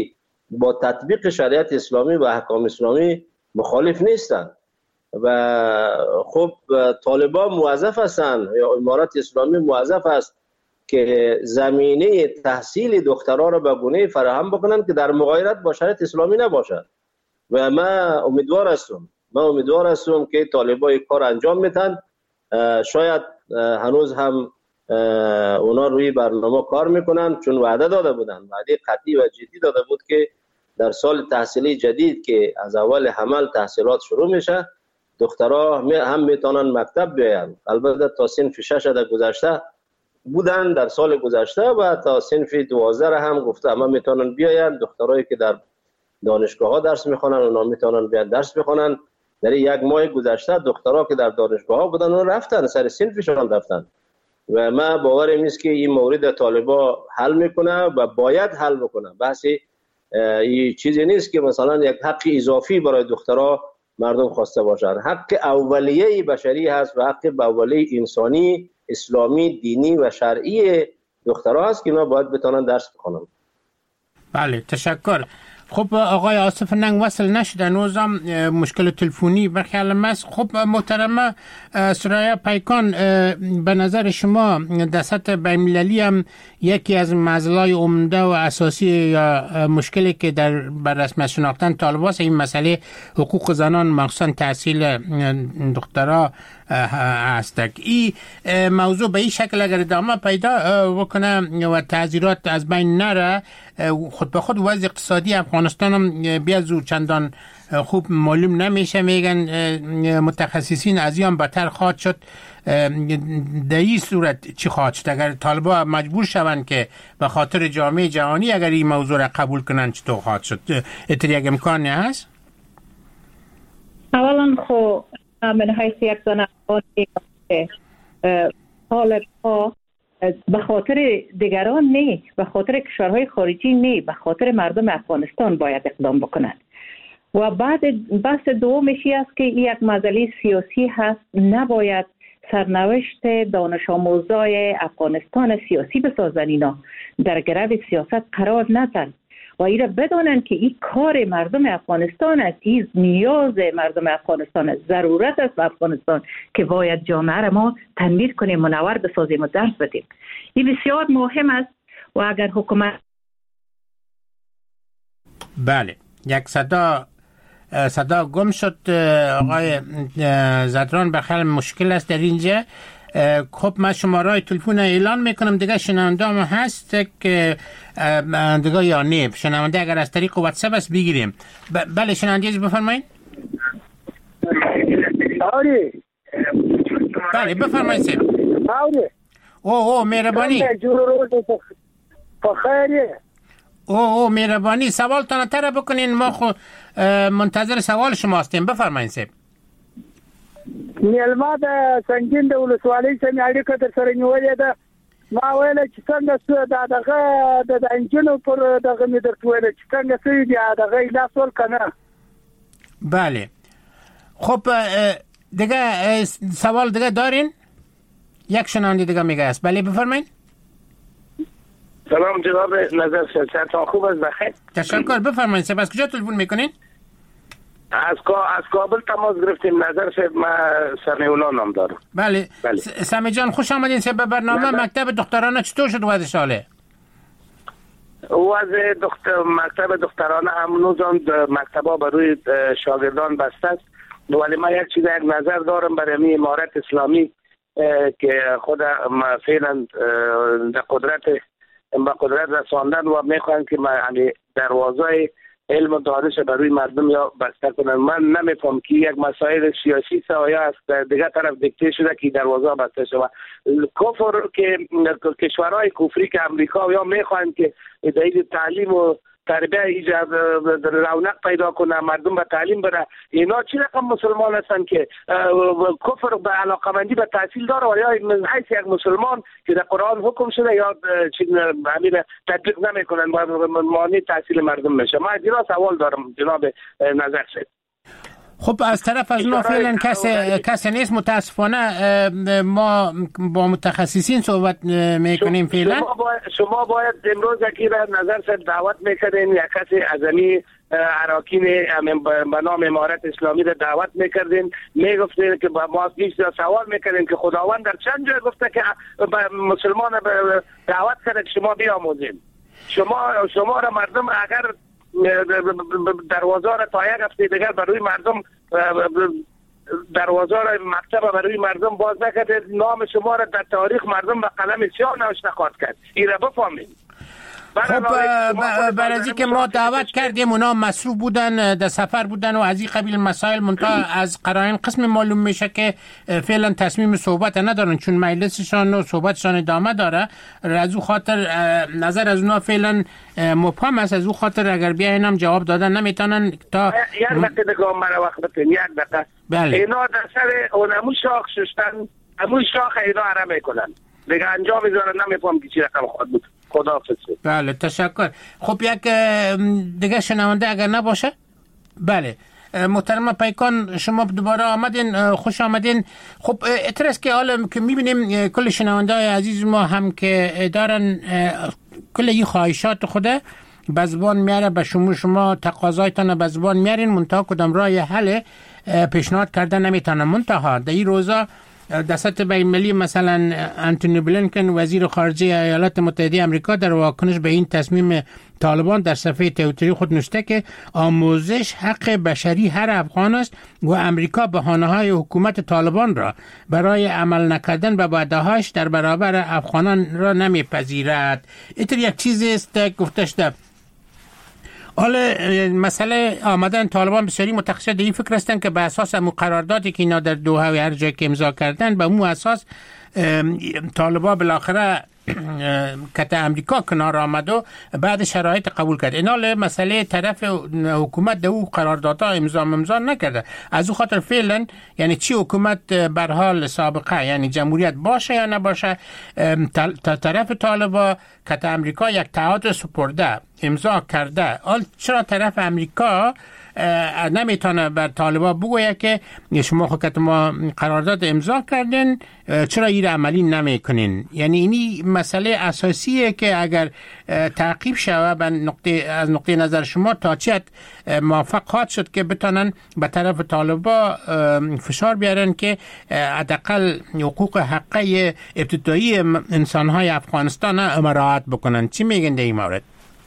با تطبیق شریعت اسلامی و احکام اسلامی مخالف نیستند و خب طالبان موظف هستند یا امارت اسلامی موظف است که زمینه تحصیل دخترها را به گونه فراهم بکنند که در مغایرت با شریعت اسلامی نباشد و من امیدوار هستم من امیدوار هستم که طالبان کار انجام میتن. شاید هنوز هم اونا روی برنامه کار میکنن، چون وعده داده بودن، وعده قطعی و جدی داده بود که در سال تحصیلی جدید که از اول حمل تحصیلات شروع میشه دخترها هم میتونن مکتب بیاین. البته تا صنف شش در گذشته بودن در سال گذشته و تا صنف دوازده هم گفته اما میتونن بیاین. دخترایی که در دانشگاه ها درس میخوانن اونا میتونن بیان درس بخونن. در یک ماه گذشته دخترها که در دانشگاه ها بودن اون رفتن سر صنفشان رفتن و ما باورم نیست که این مورد طالبا حل میکنه و باید حل بکنه. بحثی این چیزی نیست که مثلا یک حق اضافی برای دخترها مردم خواسته باشن. حق اولیه بشری هست و حق اولیه انسانی اسلامی دینی و شرعی دخترها هست که اینا باید بتونن درس بخونن. بله تشکر. خب آقای آصف ننگ وصل نشده نوزم مشکل تلفنی برخیال است. خب محترمه سریا پیکان، به نظر شما در سطح بین‌المللی هم یکی از مسائل عمده و اساسی یا مشکلی که در بر رسمیت شناختن طالبان این مسئله حقوق زنان مخصوصا تحصیل دخترها است. این موضوع به این شکل اگر ادامه پیدا بکنه و تعذیرات از بین نره خود به خود وضع اقتصادی افغانستان هم بیا زود چندان خوب معلوم نمیشه. میگن متخصصین از این بدتر خواهد شد. در این صورت چی خواهد شد اگر طالبان مجبور شوند که به خاطر جامعه جهانی اگر این موضوع را قبول کنند چطور خواهد شد؟ اتر یک امکانی هست؟ اولا خب من حیث یک زن افغانی طالبان به خاطر دیگران نه، به خاطر کشورهای خارجی نه، به خاطر مردم افغانستان باید اقدام بکنند. و بعد بحث دومش است که یک مسئله سیاسی هست. نباید سرنوشت دانش آموزای افغانستان سیاسی بسازن، اینا در گرو سیاست قرار ندن و اینا بدانند که این کار مردم افغانستان است، این نیاز مردم افغانستان است، ضرورت است افغانستان که باید جامعه را ما تنویر کنیم، منور بسازیم و درس بدیم. این بسیار مهم است و اگر حکومت بله یک صدا صدا گم شد آقای زدران، بخیر مشکل است در اینجا. خب من شماره تلفن اعلان میکنم دیگه شنونده هم هست که دیگه یا نه شنونده اگر از طریق واتساپ است بگیریم. ب... بله شنونده از بفرمایید. آری بله بفرمایید سید. آری او او مهربانی بخیره. او او مهربانی سوال تانه تره بکنین، ما خو منتظر سوال شما هستیم. بفرمایید سید. میلمه د سنگین د ولسوالۍ سمې اړیکه در سره نیولې ده. ما ویل چې څنګه څه د دغه د انجنونو پر دغه مې درته ویل چې څنګه څه دي دغه ایلاس ورکنه. بله خب دیگه سوال دیگه دارین؟ یک شنونده دیگه میگه است. بله بفرمایید. سلام جناب نظر سرتان خوب است بخیر. تشکر. بفرمایید. سب از کجا تلفن میکنین؟ از از کابل تماس گرفتیم. نظر صاحب من سمیولا نام دارم. بله, بله. سمی جان خوش آمدین. سبب برنامه نظر... مکتب دخترانه چطور شد وضع شاله؟ وضع دختر مکتب دخترانه هنوزم مکتبا بروی شاگردان بسته است. ولی من یک چیز یک نظر دارم برای امارت اسلامی که خود فعلا در قدرت با قدرت رساندن و میخوان که یعنی دروازه علم و دانش برای مردم یا بسته کنن. من نمیفهم که یک مسائل سیاسی سویا است دیگه طرف دیکته شده که دروازه بسته شده. کفر که کشورهای کفری که امریکا یا میخوان که دلیل تعلیم و تربیه ایجاد رونق پیدا کنه، مردم به تعلیم بره، اینا چی رقم مسلمان هستن که کفر به علاقمندی به تحصیل داره و یا حیث یک مسلمان که در قرآن حکم شده یا همین تطبیق نمیکنن و مانع تحصیل مردم میشه. من دیگه سوال دارم جناب نظر شد. خب از طرف از اونا فعلا کسی کسی نیست. متاسفانه ما با متخصصین صحبت میکنیم فعلا. شما باید, شما باید امروز یکی را نظر سر دعوت میکردین، یک کسی ازمی عراقین به نام امارت اسلامی را دعوت میکردین، میگفتین که با ما سوال میکردین که خداوند در چند جای گفته که مسلمان دعوت کرده که شما بیاموزین. شما شما را مردم اگر دروازه را تا یک هفته دیگر برای مردم دروازه را مکتب برای مردم باز نکرد، نام شما را در تاریخ مردم به قلم سیاه نوشته خواهد کرد. این را بفهمید. خب برای از که ما دعوت کردیم اونا مصروف بودن، در سفر بودن و از این قبیل مسائل، منتها از قرائن قسم معلوم میشه که فعلا تصمیم صحبت ندارن، چون مجلسشان و صحبتشان ادامه داره. از او خاطر نظر از اونا فعلا مبهم است. از او خاطر اگر بیاین هم جواب دادن نمیتونن. تا یک دقیقه دیگه مرا وقت بتین، یک دقیقه. بله. اینا در سر اونمو شاخ شستن، همون شاخ اینا عرم میکنن دیگه، انجام میذارن. نمیفهم که چی رقم خود بود. خداحافظ. بله تشکر. خب یک دیگه شنونده اگر نباشه. بله محترم پیکان، شما دوباره آمدین، خوش آمدین. خب اعتراض که حالا که میبینیم کل شنونده های عزیز ما هم که دارن کل این خواهشات خوده به زبان میاره، به شما شما تقاضایتان به زبان میارین، منتها کدام راه حل پیشنهاد کردن نمیتونن. منتها در این روزا در سطح بین‌المللی مثلا انتونی بلینکن وزیر خارجه ایالات متحده آمریکا در واکنش به این تصمیم طالبان در صفحه توییتری خود نوشته که آموزش حق بشری هر افغان است و امریکا بهانه‌های حکومت طالبان را برای عمل نکردن به وعده‌هاش در برابر افغانان را نمیپذیرد. اینطور یک چیزی است گفته شده. حالا مسئله آمدن طالبان بسیاری متخصص در این فکر هستند که به اساس امو قراردادی که اینا در دوحه و هر جای که امضا کردن به امو اساس طالبان بالاخره کت امریکا کنار آمد و بعد شرایط قبول کرد. اینا مسئله طرف حکومت در او قراردادها امضا امضا نکرده. از او خاطر فعلا یعنی چی حکومت بر حال سابقه یعنی جمهوریت باشه یا نباشه، طرف طالبان کت امریکا یک تعهد سپرده امضا کرده. حال چرا طرف امریکا نمیتونه بر طالبان بگویه که شما خود ما قرارداد امضا کردین چرا این عملی نمیکنین؟ یعنی اینی مسئله اساسیه که اگر تعقیب شود به نقطه از نقطه نظر شما تا چه موافق خواهد شد که بتونن به طرف طالبان فشار بیارن که حداقل حقوق حقه ابتدایی انسانهای افغانستان مراعات بکنن. چی میگن در این مورد؟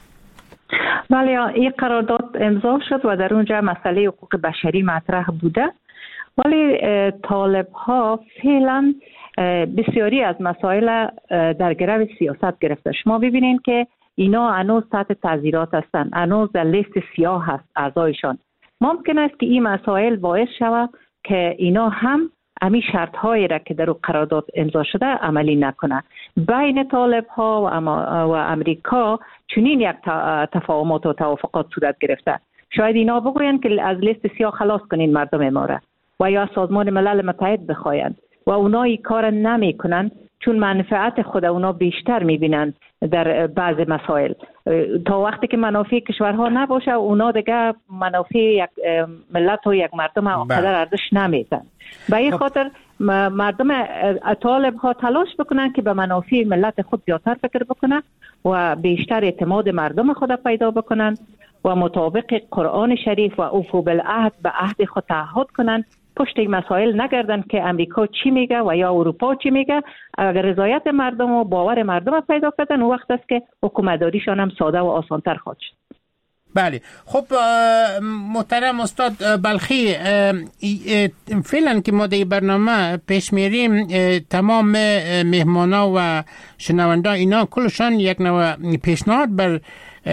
بله، این قرارداد امضا شد و در اونجا مسئله حقوق بشری مطرح بوده، ولی طالب ها فعلا بسیاری از مسائل در گرو سیاست گرفته. شما ببینین که اینا هنوز تحت تعزیرات هستن، هنوز در لیست سیاه هست اعضایشان. ممکن است که این مسائل باعث شود که اینا هم امی شرط هایی را که در قرارداد امضا شده عملی نکنه. بین طالب ها و امریکا چنین یک تفاهمات و توافقات صورت گرفته. شاید اینا بگویند که از لیست سیاه خلاص کنین مردم ما را و یا سازمان ملل متحد بخواین و اونا این کار نمی کنن چون منفعت خود اونا بیشتر میبینن در بعض مسائل. تا وقتی که منافع کشورها نباشه اونا دیگه منافع یک ملت و یک مردم اونقدر ارزش نمیدن. به این خاطر مردم طالب ها تلاش بکنن که به منافع ملت خود زیادتر فکر بکنن و بیشتر اعتماد مردم خود پیدا بکنن و مطابق قرآن شریف و اوفوا بالعهد به عهد خود تعهد کنن، پشت این مسائل نگردن که امریکا چی میگه و یا اروپا چی میگه. اگر رضایت مردم و باور مردم پیدا کردن اون وقت است که حکومتداریشان هم ساده و آسانتر خواهد شد. بله. خب محترم استاد بلخی، فعلا که ما در برنامه پیش میریم تمام مهمانا و شنونده اینا کلشان یک نوع پیشنهاد بر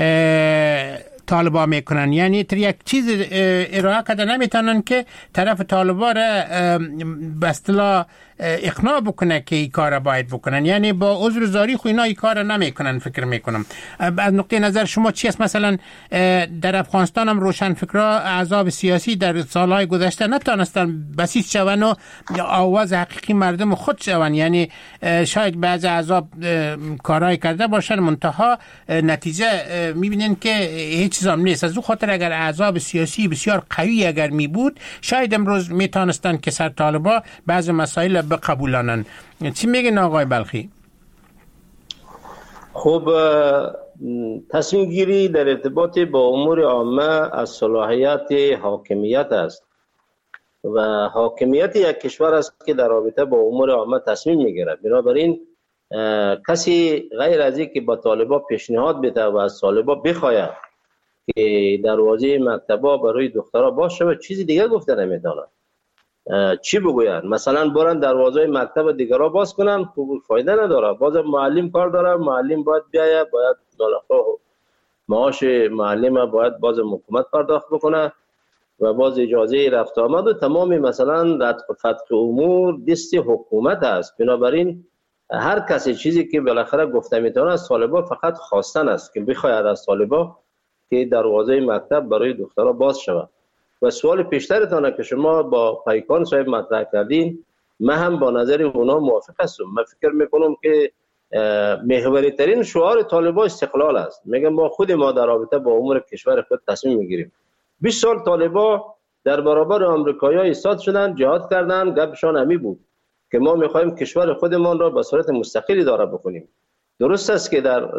طالبان میکنن، یعنی تر یک چیز ارائه کرده نمیتونن که طرف طالبان را به اصطلاح اقناع بکنه که این کار باید بکنن. یعنی با عذر زاری خو اینا این کار نمیکنن. فکر میکنم از نقطه نظر شما چی است؟ مثلا در افغانستان هم روشنفکرا احزاب سیاسی در سالهای گذشته نتونستن بسیج شون و آواز حقیقی مردم خود شون. یعنی شاید بعض احزاب کارهای کرده باشن منتها نتیجه میبینن که هیچ چیز هم نیست. از اون خاطر اگر احزاب سیاسی بسیار قوی اگر می بود شاید امروز میتونستن که سر طالبا بعض مسائل بقبولانن. چی میگن آقای بلخی؟ خب تصمیم گیری در ارتباط با امور عامه از صلاحیت حاکمیت است و حاکمیت یک کشور است که در رابطه با امور عامه تصمیم میگیرد. بنابراین کسی غیر از این که با طالبا پیشنهاد بده و از طالبا بخواید که دروازه مکتبا برای دخترها باز شود چیزی دیگه گفته نمیتونه. چی بگوید؟ مثلا برن دروازه مکتب دیگرها باز کنن، خوب فایده نداره. باز معلم کار داره، معلم باید بیاید، باید معاش معلم باید باز حکومت پرداخت بکنه و باز اجازه رفت آمد و تمام مثلا فتح امور دست حکومت است. بنابراین هر کسی چیزی که بالاخره گفته میتونه از طالبا فقط خواستن است که بخواید از طالبا که دروازه مکتب برای دخترها باز شود. و سوال پیشترتانه که شما با پیکان صاحب مطرح کردین، من هم با نظر اونا موافق هستم. من فکر میکنم که محوری ترین شعار طالبا استقلال است. میگم ما خود ما در رابطه با امور کشور خود تصمیم میگیریم. بیست سال طالبا در برابر آمریکایی‌ها ایستاد شدن، جهاد کردن، گپشان همی بود که ما میخوایم کشور خودمان را به صورت مستقلی اداره بکنیم. درست است که در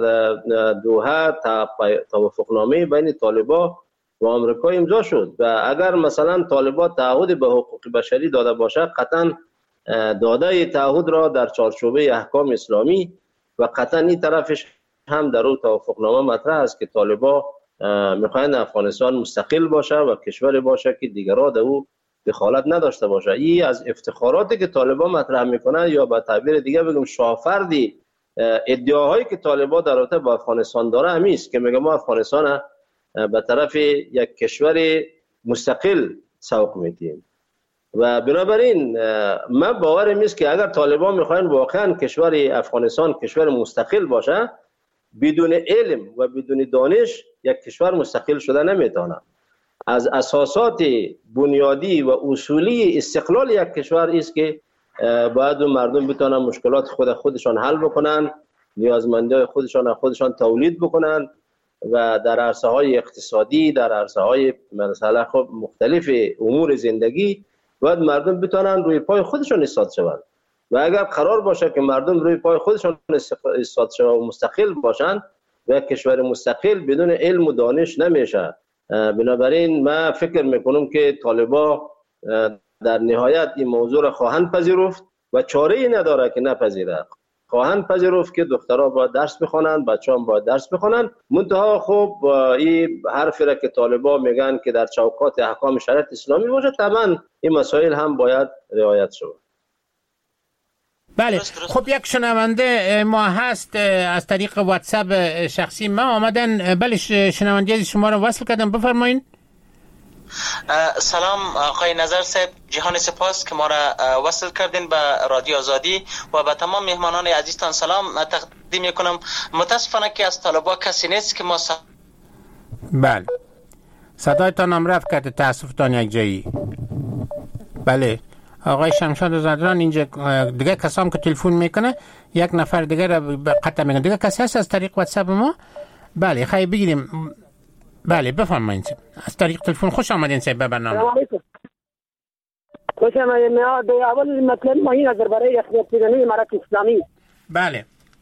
دوحه توافقنامه بین طالبا و آمریکا امضا شد و اگر مثلا طالبا تعهد به حقوق بشری داده باشه، قطعا داده تعهد را در چارچوبه احکام اسلامی و قطعا این طرفش هم در اون توافقنامه مطرح است که طالبا میخواین افغانستان مستقل باشه و کشور باشه که دیگرها در او دخالت نداشته باشه. این از افتخاراتی که طالبا مطرح میکنه یا به تعبیر دیگه بگم شاهفردی ادعاهایی که طالبا در رابطه با افغانستان داره همی است که میگه ما افغانستان به طرف یک کشور مستقل سوق میدیم و بنابراین من باورم است که اگر طالبان میخواین واقعا کشور افغانستان کشور مستقل باشه، بدون علم و بدون دانش یک کشور مستقل شده نمیتونه. از اساسات بنیادی و اصولی استقلال یک کشور است که باید مردم بتونن مشکلات خود خودشان حل بکنن، نیازمندی خودشان خودشان تولید بکنن و در عرصه های اقتصادی، در عرصه های مثلا خب مختلف امور زندگی باید مردم بتونن روی پای خودشان ایستاد شوند. و اگر قرار باشه که مردم روی پای خودشان ایستاد شوند و مستقل باشند و کشور مستقل بدون علم و دانش نمیشه. بنابراین من فکر میکنم که طالبا در نهایت این موضوع را خواهند پذیرفت و چاره ای نداره که نپذیره. خواهند پذیرفت که دخترها باید درس بخونن، بچه‌ها باید درس بخونن. منتها خب این حرفی را که طالبا میگن که در چوکات احکام شریعت اسلامی باشه، طبعا این مسائل هم باید رعایت شود. بله. خب یک شنونده ما هست از طریق واتساپ شخصی ما آمدن. بله شنونده شما را وصل کردم، بفرمایید. سلام آقای نظر صاحب، جهان سپاس که ما را وصل کردین به رادیو آزادی و به تمام مهمانان عزیزتان سلام تقدیم میکنم. متاسفانه که از طالبا کسی نیست که ما س... بله صدایتان هم رفت کرده، تاسفتان یک جایی. بله آقای شمشاد زدران اینجا دیگه کسام که تلفن میکنه یک نفر دیگه را قطع میکنه. دیگه کسی هست از طریق واتساپ ما؟ بله خیلی بگیریم. بله بفرمایید. از طریق تلفن خوش آمدین صاحب به برنامه. سلام علیکم. خوش آمدید. من اول مطلب ما این از درباره اخلاقی امارت اسلامی. بله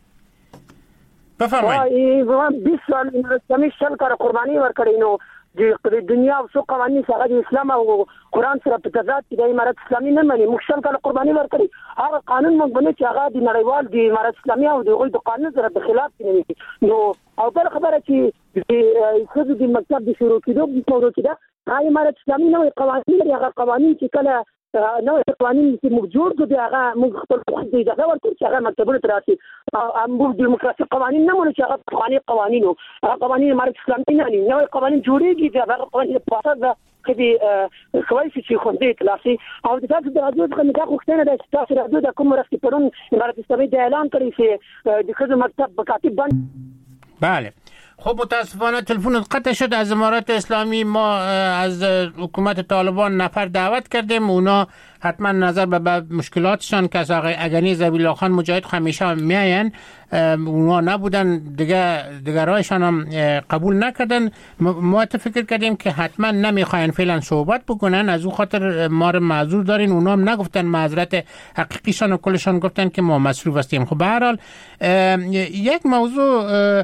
بفرمایید. ما بیست سال امارت اسلامی شل کار قربانی ورکړي نو د دنیا او څو قوانین څنګه د اسلام او قران سره په تضاد کې د امارت اسلامي نه مني. موږ شل کال قرباني ورکړي، هغه قانون موږ باندې چې هغه د نړیوال د امارت اسلامي او د د قانون سره په خلاف نه وي. نو او بل خبره چې د خود د مکتب د شروع کېدو په موضوع کې ده، هغه امارت اسلامي نوې قوانین لري. هغه قوانین چې کله نوې قوانین چې موږ جوړ کړو دي هغه موږ خپل خود دی دغه ورته چې هغه مکتبونه تر راسي موږ دیموکراسي قوانین نه مونږ چې هغه قوانین قوانینو هغه قوانین امارت اسلامي نه دي. نوې قوانین جوړېږي چې هغه قوانین په اساس خدي كويس شي خوندي کلاسی او د تاسو د رادیو څخه نگاه غوښتنه ده چې تاسو رادیو د کوم رفتي پرون امارات اسلامي د اعلان کړی چې د خدمت مکتب کاتب بند. بله خب متاسفانه تلفن قطع شد. از امارات اسلامی ما از حکومت طالبان نفر دعوت کردیم، اونا حتما نظر به مشکلاتشان که از آقای اگنی زبیلا خان مجاهد همیشه میاین، اونا نبودن دیگه، دیگرایشان هم قبول نکردن. ما فکر کردیم که حتما نمیخواین فعلا صحبت بکنن، از اون خاطر ما رو معذور دارین. اونا هم نگفتن معذرت حقیقیشان و کلشان گفتن که ما مصروف هستیم. خب به هر حال یک موضوع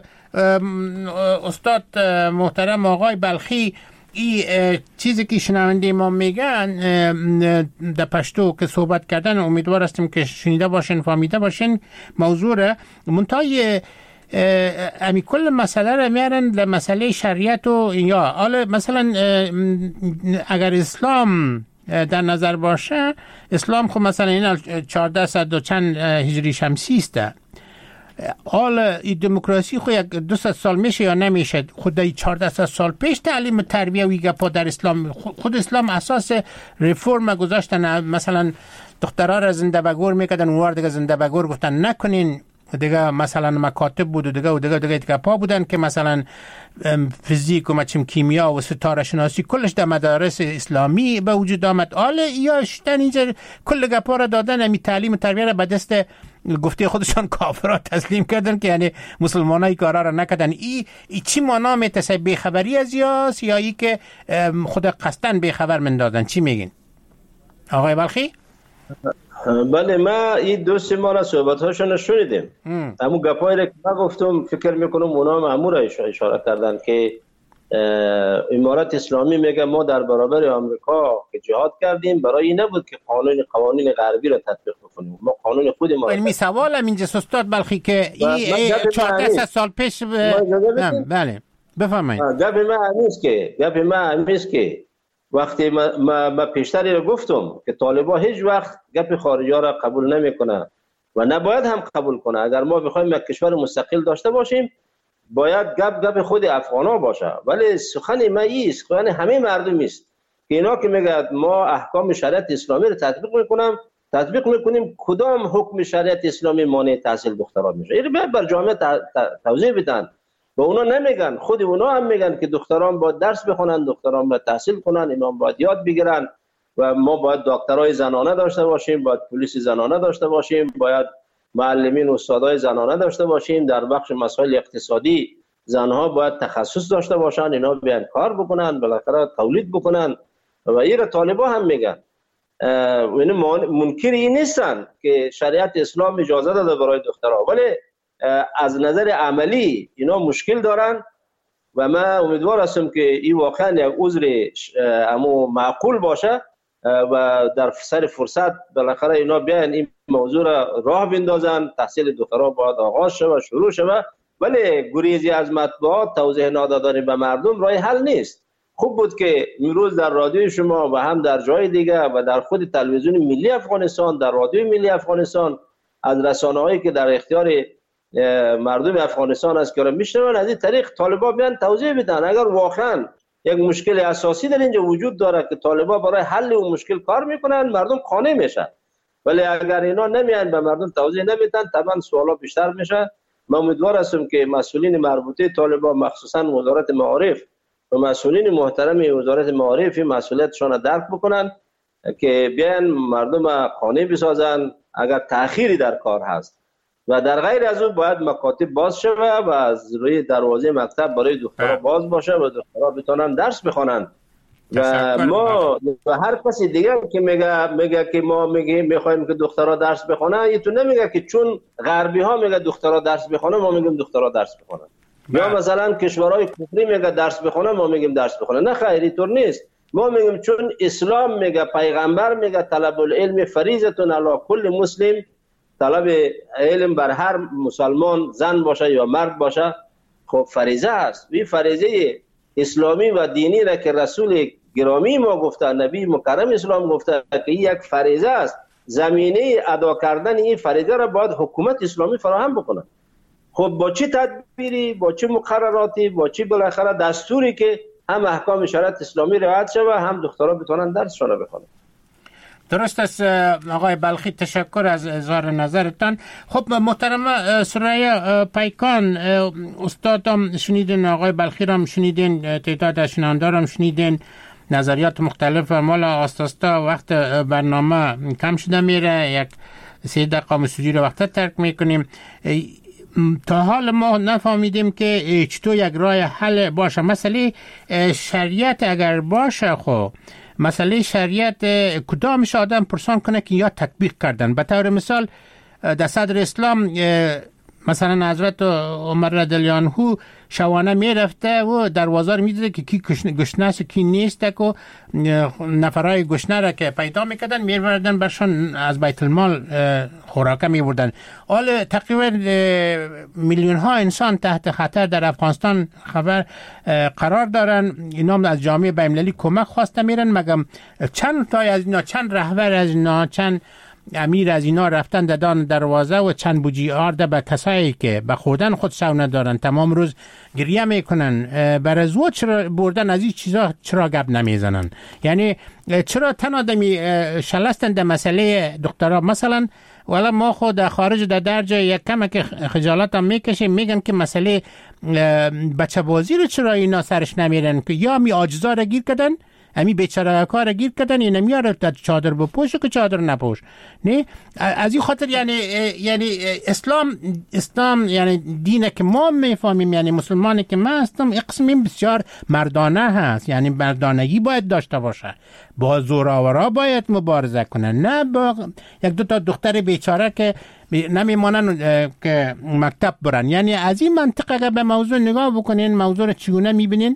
استاد محترم آقای بلخی، این چیزی که شنونده ما میگن در پشتو که صحبت کردن، امیدوار هستیم که شنیده باشین، فهمیده باشین موضوع منتهای امی کل مسئله را میارن لمسئله شریعت و یا حالا مثلا اگر اسلام در نظر باشه، اسلام خب مثلا این چهارده صد و چند هجری شمسی است. حالا این دموکراسی خود یک دویست سال میشه یا نمیشه؟ خود در چهارده سال پیش تعلیم تربیه و گپا در اسلام، خود اسلام اساس رفرم گذاشتن. مثلا دخترها را زنده بگور میکردن، اونوار دیگه زنده بگور گفتن نکنین، دیگه مثلا مکاتب بود و دیگه و دیگه دیگه گپا بودن که مثلا فیزیک و مچم کیمیا و ستاره شناسی کلش در مدارس اسلامی به وجود آمد. حالا یا شدن اینجا کل گپا را دادن، امی تعلیم تربیه را به دست گفته خودشان کافرها تسلیم کردن که یعنی مسلمان های کارا را نکردن. ای, ای چی معنا میتسه؟ بیخبری از یاست یا ای که خود قصدن بیخبر مندازن؟ چی میگین آقای بلخی؟ بله، ما این دوست ما را صحبت هاشون شنیدیم. همون گپایی را که من گفتم فکر میکنم اونا هم همون را اشاره کردن که امارات اسلامی میگه ما در برابر آمریکا که جهاد کردیم، برای این نبود که قانون قوانین غربی را تطبیق بکنیم، ما قانون خود ما. علمی سوالم اینجا استاد بلخی که این چهارده سال پیش بله بفرمایید. گپ من همیست که گپ من همیست که وقتی ما, ما, ما پیشتری رو گفتم که طالبا هیچ وقت گپ خارجی ها را قبول نمیکنه و نباید هم قبول کنه. اگر ما بخوایم یک کشور مستقل داشته باشیم باید گپ گپ خود افغان ها باشه. ولی سخن ما ایست، سخن همه مردم است که اینا که میگه ما احکام شریعت اسلامی رو تطبیق میکنم تطبیق میکنیم، کدام حکم شریعت اسلامی مانع تحصیل دختران میشه؟ این باید بر جامعه توضیح بدن. و اونا نمیگن، خود اونا هم میگن که دختران باید درس بخونن، دختران باید تحصیل کنن، اینا باید یاد بگیرن و ما باید دکترای زنانه داشته باشیم، باید پلیس زنانه داشته باشیم، باید معلمین و استادای زنانه داشته باشیم. در بخش مسائل اقتصادی زنها باید تخصص داشته باشن، اینا بیان کار بکنن، بالاخره تولید بکنن. و این طالبا هم میگن، یعنی منکر این نیستن که شریعت اسلام اجازه داده برای دخترها، ولی از نظر عملی اینا مشکل دارن. و من امیدوار هستم که این واقعا یک عذر امو معقول باشه و در سر فرصت بالاخره اینا بیان این موضوع را راه بندازن. تحصیل دخترها باید آغاز شود، شروع شود، ولی گریزی از مطبوعات، توضیح نادادن به مردم راه حل نیست. خوب بود که امروز در رادیو شما و هم در جای دیگه و در خود تلویزیون ملی افغانستان، در رادیو ملی افغانستان، از رسانه‌هایی که در اختیار مردم افغانستان است که را میشنون، از این طریق طالبا بیان توضیح بدن. اگر واقعا یک مشکل اساسی در اینجا وجود داره که طالبا برای حل اون مشکل کار میکنن، مردم قانع میشن. ولی اگر اینا نمیان به مردم توضیح نمیدن، طبعا سوالا بیشتر میشه. من امیدوار هستم که مسئولین مربوطه طالبا، مخصوصا وزارت معارف و مسئولین محترم وزارت معارف، مسئولیتشان درک بکنن که بیان مردم قانع بسازن اگر تأخیری در کار هست. و در غیر از اون باید مکاتب باز شود و از روی دروازه مکتب برای دخترها باز باشه و دخترها بتونن درس بخونن. و ما و هر کسی دیگه که میگه میگه که ما میگیم میخوایم که دخترها درس بخونن، این تو نمیگه که چون غربی ها میگه دخترها درس بخونن ما میگیم دخترها درس بخونن، یا مثلا کشورهای کفری میگه درس بخونن ما میگیم درس بخونن. نه خیر، اینطور نیست. ما میگیم چون اسلام میگه، پیغمبر میگه طلب العلم فریضه علی کل مسلم، طلب علم بر هر مسلمان، زن باشه یا مرد باشه، خب فریضه است. این فریضه اسلامی و دینی را که رسول گرامی ما گفته، نبی مکرم اسلام گفته که این یک فریضه است، زمینه ادا کردن این فریضه را باید حکومت اسلامی فراهم بکنه. خب با چه تدبیری، با چه مقرراتی، با چه بالاخره دستوری که هم احکام شریعت اسلامی رعایت شود، هم دخترها بتونن درسشون رو بخونن. درست است آقای بلخی، تشکر از اظهار نظرتان. خب محترم سریا پیکان، استادم شنیدین، آقای بلخی را شنیدین، تعداد از شنوندگان را شنیدین، نظریات مختلف. مالا آستاستا وقت برنامه کم شده میره، یک سه دقیقه مسجی رو وقت ترک میکنیم. تا حال ما نفهمیدیم که چطور یک راه حل باشه. مسئله شریعت اگر باشه، خب مسئله شریعت کدامش آدم پرسان کنه که یا تطبیق کردن. به طور مثال در صدر اسلام مثلا حضرت عمر رضی الله عنه شوانه می رفته و دروازه رو می دیده که کی گشنه است کی نیست، که نفرای گشنه را که پیدا میکردن می بردن برشان از بیت المال خوراکه می بردن. حال تقریبا میلیون ها انسان تحت خطر در افغانستان خبر قرار دارن. اینا از جامعه بین‌المللی کمک خواسته میرن، مگم چند تای از اینا، چند رهبر از اینا، چند امیر از اینا رفتن دادن دروازه و چند بوجی آرده به کسایی که به خودن خود شو ندارن، تمام روز گریه میکنن. برای زو چرا بردن از این چیزا چرا گپ نمیزنن؟ یعنی چرا تن آدمی شلستن در مسئله دکترها؟ مثلا والا ما خود در خارج در درجه یک کم که خجالت هم میکشیم، میگن که مسئله بچه بازی رو چرا اینا سرش نمیرن، که یا می آجزا را گیر کردن، امی بیچاره کار گیر کردن، این نمیاره تا چادر بپوشه که چادر نپوش. نه از این خاطر یعنی یعنی اسلام اسلام یعنی دینه که ما میفهمیم، یعنی مسلمانی که من هستم، قسمی بسیار مردانه هست، یعنی مردانگی باید داشته باشه، با زورآورا باید مبارزه کنه، نه با یک دو تا دختر بیچاره که نمیمانن که مکتب برن. یعنی از این منطقه اگر به موضوع نگاه بکنین، موضوع رو چگونه میبینین؟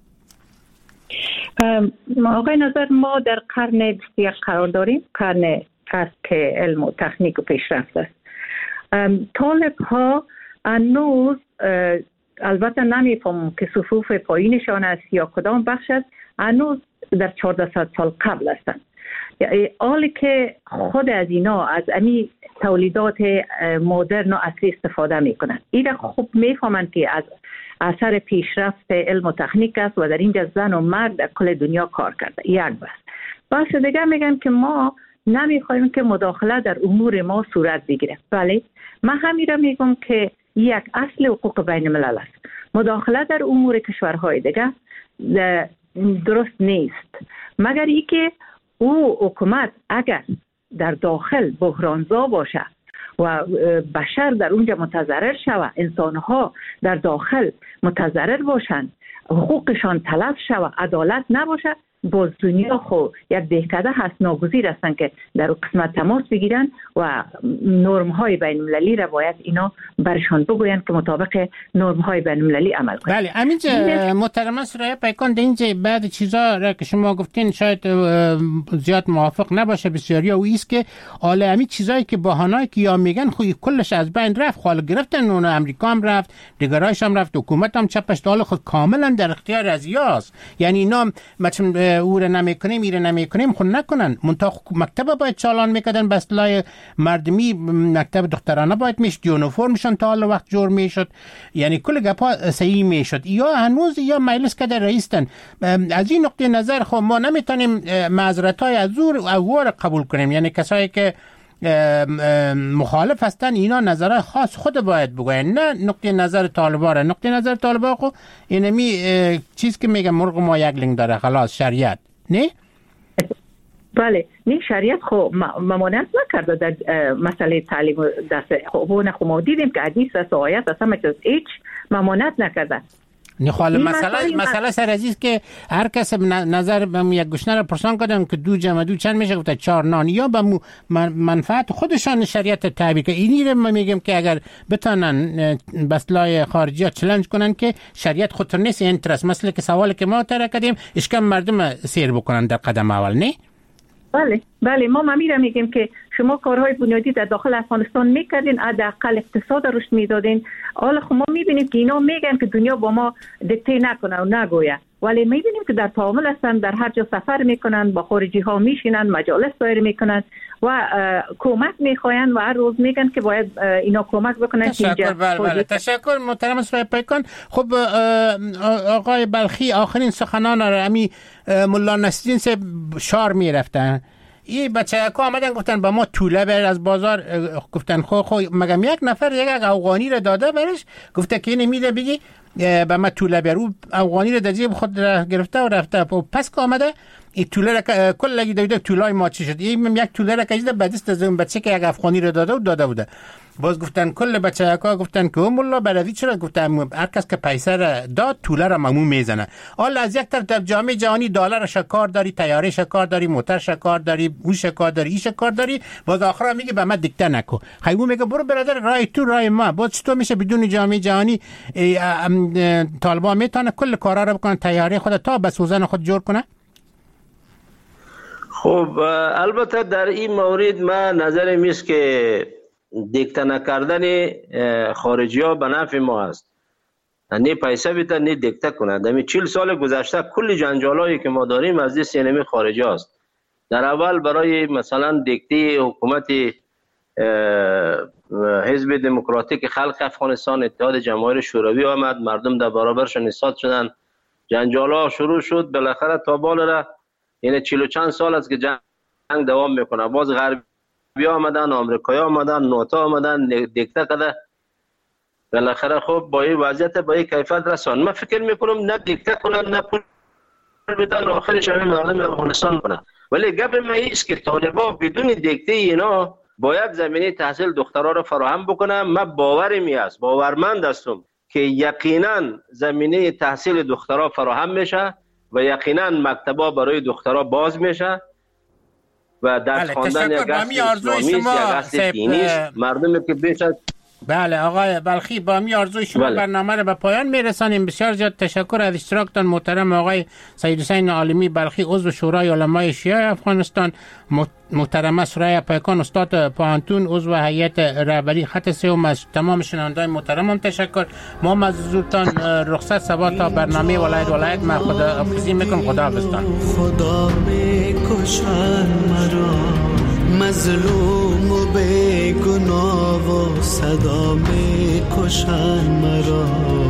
آقای نظر، ما در قرن بیست و یک قرار داریم، قرن است که علم و تکنیک و پیشرفت است. طالب ها هنوز البته نمیفهمم که صفوف پایینشان است یا کدام بخش است، هنوز در چهارده سال قبل هستند. حالی که خود از اینا از امی تولیدات مدرن و اصلی استفاده میکنن، اینا خوب میفهمند که از اثر پیشرفت علم و تکنیک است و در اینجا زن و مرد در کل دنیا کار کرده. یک بس بس دیگه میگن که ما نمیخوایم که مداخله در امور ما صورت بگیره. بله، من همین را میگم که یک اصل حقوق بین الملل است. مداخله در امور کشورهای دیگه درست نیست، مگر ای که او حکومت اگر در داخل بحرانزا باشه و بشر در اونجا متضرر شود، انسانها در داخل متضرر باشند، حقوقشان تلف شود، عدالت نباشه، باز دنیا خو یک دهکده هست ناگزیر هستن که در قسمت تماس بگیرن و نرم های بین المللی را باید اینا برشان بگوین که مطابق نرم های بین المللی عمل کنند. بله، همینجا محترمه سریا پیکان، در اینجا بعد چیزا را که شما گفتین شاید زیاد موافق نباشه بسیاری، و ایست که حالا همین چیزایی که بهانه‌ای که یا میگن خو کلش از بین رفت، حالا گرفتن اون امریکا هم رفت، دیگرایش هم رفت، حکومت هم چپش دال خود کاملا در اختیار از یاست. یعنی اینا مثلا او را نمیکنیم ایره نمیکنیم خود نکنن، منطقه مکتب باید چالان میکردن، بسلای مردمی مکتب دخترانه باید میشد، یونیفرمشون تا حال وقت جور میشد، یعنی کل گپا صحیح میشد. یا هنوز یا مجلس کده رئیستن. از این نقطه نظر خب ما نمیتونیم معذرت های از زور اوار قبول کنیم، یعنی کسایی که مخالف هستن اینا نظرهای خاص خود باید بگوین، نه نقطه نظر طالبا را. نقطه نظر طالبا خو اینمی چیز که میگه مرغ ما یک لنگ داره، خلاص شریعت نه؟ بله، نه شریعت خو ممانعت نکرده در مسئله تعلیم دست خو خو ما دیدیم که حدیث است و آیت است، همه چیز هیچ ممانعت نکرده. نه خاله مسئله مسئله سر عزیز که هر کس نظر به یک گشنه را پرسان کردن که دو جمع دو چند میشه، گفته چهار نان، یا به منفعت خودشان شریعت تعبیر که اینی رو ما میگم که اگر بتونن بسلای خارجی ها چلنج کنن که شریعت خودتر نیست اینترست، مثل که سوالی که ما تره کردیم اشکم مردم سیر بکنن در قدم اول. نه بله بله، ما میرم میگیم که شما کارهای بنیادی در داخل افغانستان میکردین، حداقل اقتصاد رشد میدادین. حالا خب ما میبینیم که اینا میگن که دنیا با ما دکته نکنه و نگویه، ولی میبینیم که در تعامل هستند، در هر جا سفر میکنند، با خارجی ها میشینند، مجالس دایر میکنند و کمک میخواین و هر روز میگن که باید اینا کمک بکنن. تشکر. بله بله تشکر محترم سرای پیکان. خب آقای بلخی آخرین سخنان را امی ملا نصرالدین سے شار میرفتن، این بچه ها آمدن گفتن با ما توله بر از بازار، گفتن خو خو مگم یک نفر یک افغانی را داده برش، گفته که این میده بگی با ما توله بر، او افغانی را در جیب خود را گرفته و رفته. پس که آمده این توله را کل لگی دویده، تولای ما چی شد، این یک توله را کشیده به دست از اون بچه که یک افغانی را داده و داده بوده. باز گفتن کل بچه ها گفتن که مولا بلدی چرا، گفتن هر کس که پیسه را داد توله را ممو میزنه. حالا از یک طرف در جامعه جهانی دلار شکار داری، طیاره شکار داری، موتر شکار داری، اون شکار داری، این شکار داری، باز آخر میگه به من دیکته نکو. خیلی میگه برو برادر رای تو رای ما. باز چطور میشه بدون جامعه جهانی طالبان میتونه کل کارا را بکنن، طیاره خود تا به سوزن خود جور کنه؟ خب البته در این مورد ما نظر میست که دیکته نکردن خارجی ها به نفع ما است. نه پیسه بیتن نه دیکته کنند. همین چهل سال گذشته کل جنجالایی که ما داریم از دست اینمی خارجی هاست. در اول برای مثلا دیکته حکومت حزب دموکراتیک خلق افغانستان، اتحاد جماهیر شوروی آمد، مردم در برابرشان ایستاد شدن، جنجالا شروع شد، بالاخره تا بالا را یعنی چهل و چند سال است که جنگ دوام میکنه. باز غرب بیا آمدن، آمریکایی آمدن، نوتا آمدن، دیکته کده، بالاخره خب با این وضعیت با این کیفیت رسان. من فکر میکنم نه دیکته کنن نه پول بدن، آخرش همه مردم افغانستان کنن. ولی گپ من ایست که طالبا بدون دیکته اینا باید زمینه تحصیل دخترها را فراهم بکنن. من باورم است، باورمند هستم که یقینا زمینه تحصیل دخترها فراهم میشه و یقینا مکتبا برای دخترها باز میشه و درس خواندن یک قصد اسلامی است، یک قصد دینی است. مردمی که بیش از بله آقای بلخی، با می آرزوی شما بله. برنامه را به پایان میرسانیم. بسیار زیاد تشکر از اشتراکتان محترم آقای سید حسین عالمی بلخی، عضو شورای علمای شیعه افغانستان، محترمه سرای پیکان استاد پوهنتون، عضو هیئت رهبری خط سوم. از تمام شنوندگان محترمم تشکر. ما از حضورتان رخصت سبا تا برنامه ولایت ولایت ما خدا حافظی میکنم. خدا حافظتان. خدا میکشن مرا مظلوم و بے گناه و صدا می کشن مرا،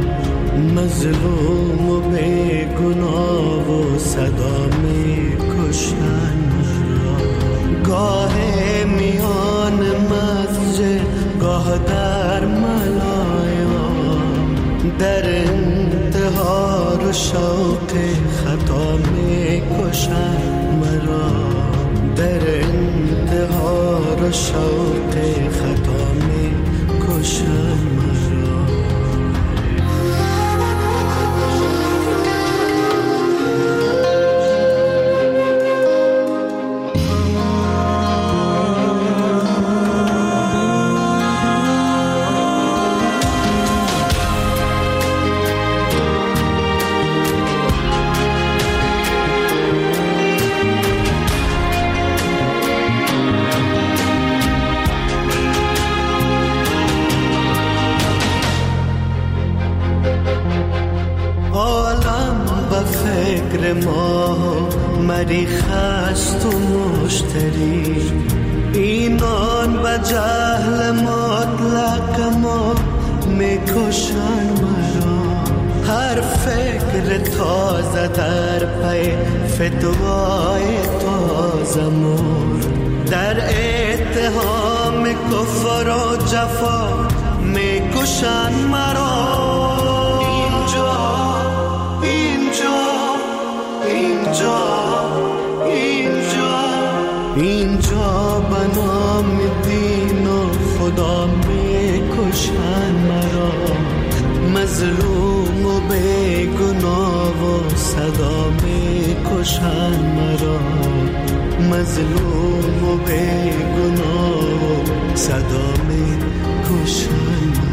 مظلوم و بے گناه و صدا می کشن مرا. گاه میان مسجد گاه در ملایا، در انتحار و شوق خطا می کشن مرا، در انتحار و شوق خطا می کشن مرا. ما مریخ است و مشتری، اینان به جهل مطلق ما میکشن مرا. هر فکر تازه در پی فتوای تازه مور، در اتهام کفر و جفا میکشن مرا. اینجا اینجا اینجا به نام دین و خدا میکشن مرا، مظلوم و بے گناه و صدا میکشن مرا، مظلوم و بے گناه و صدا میکشن.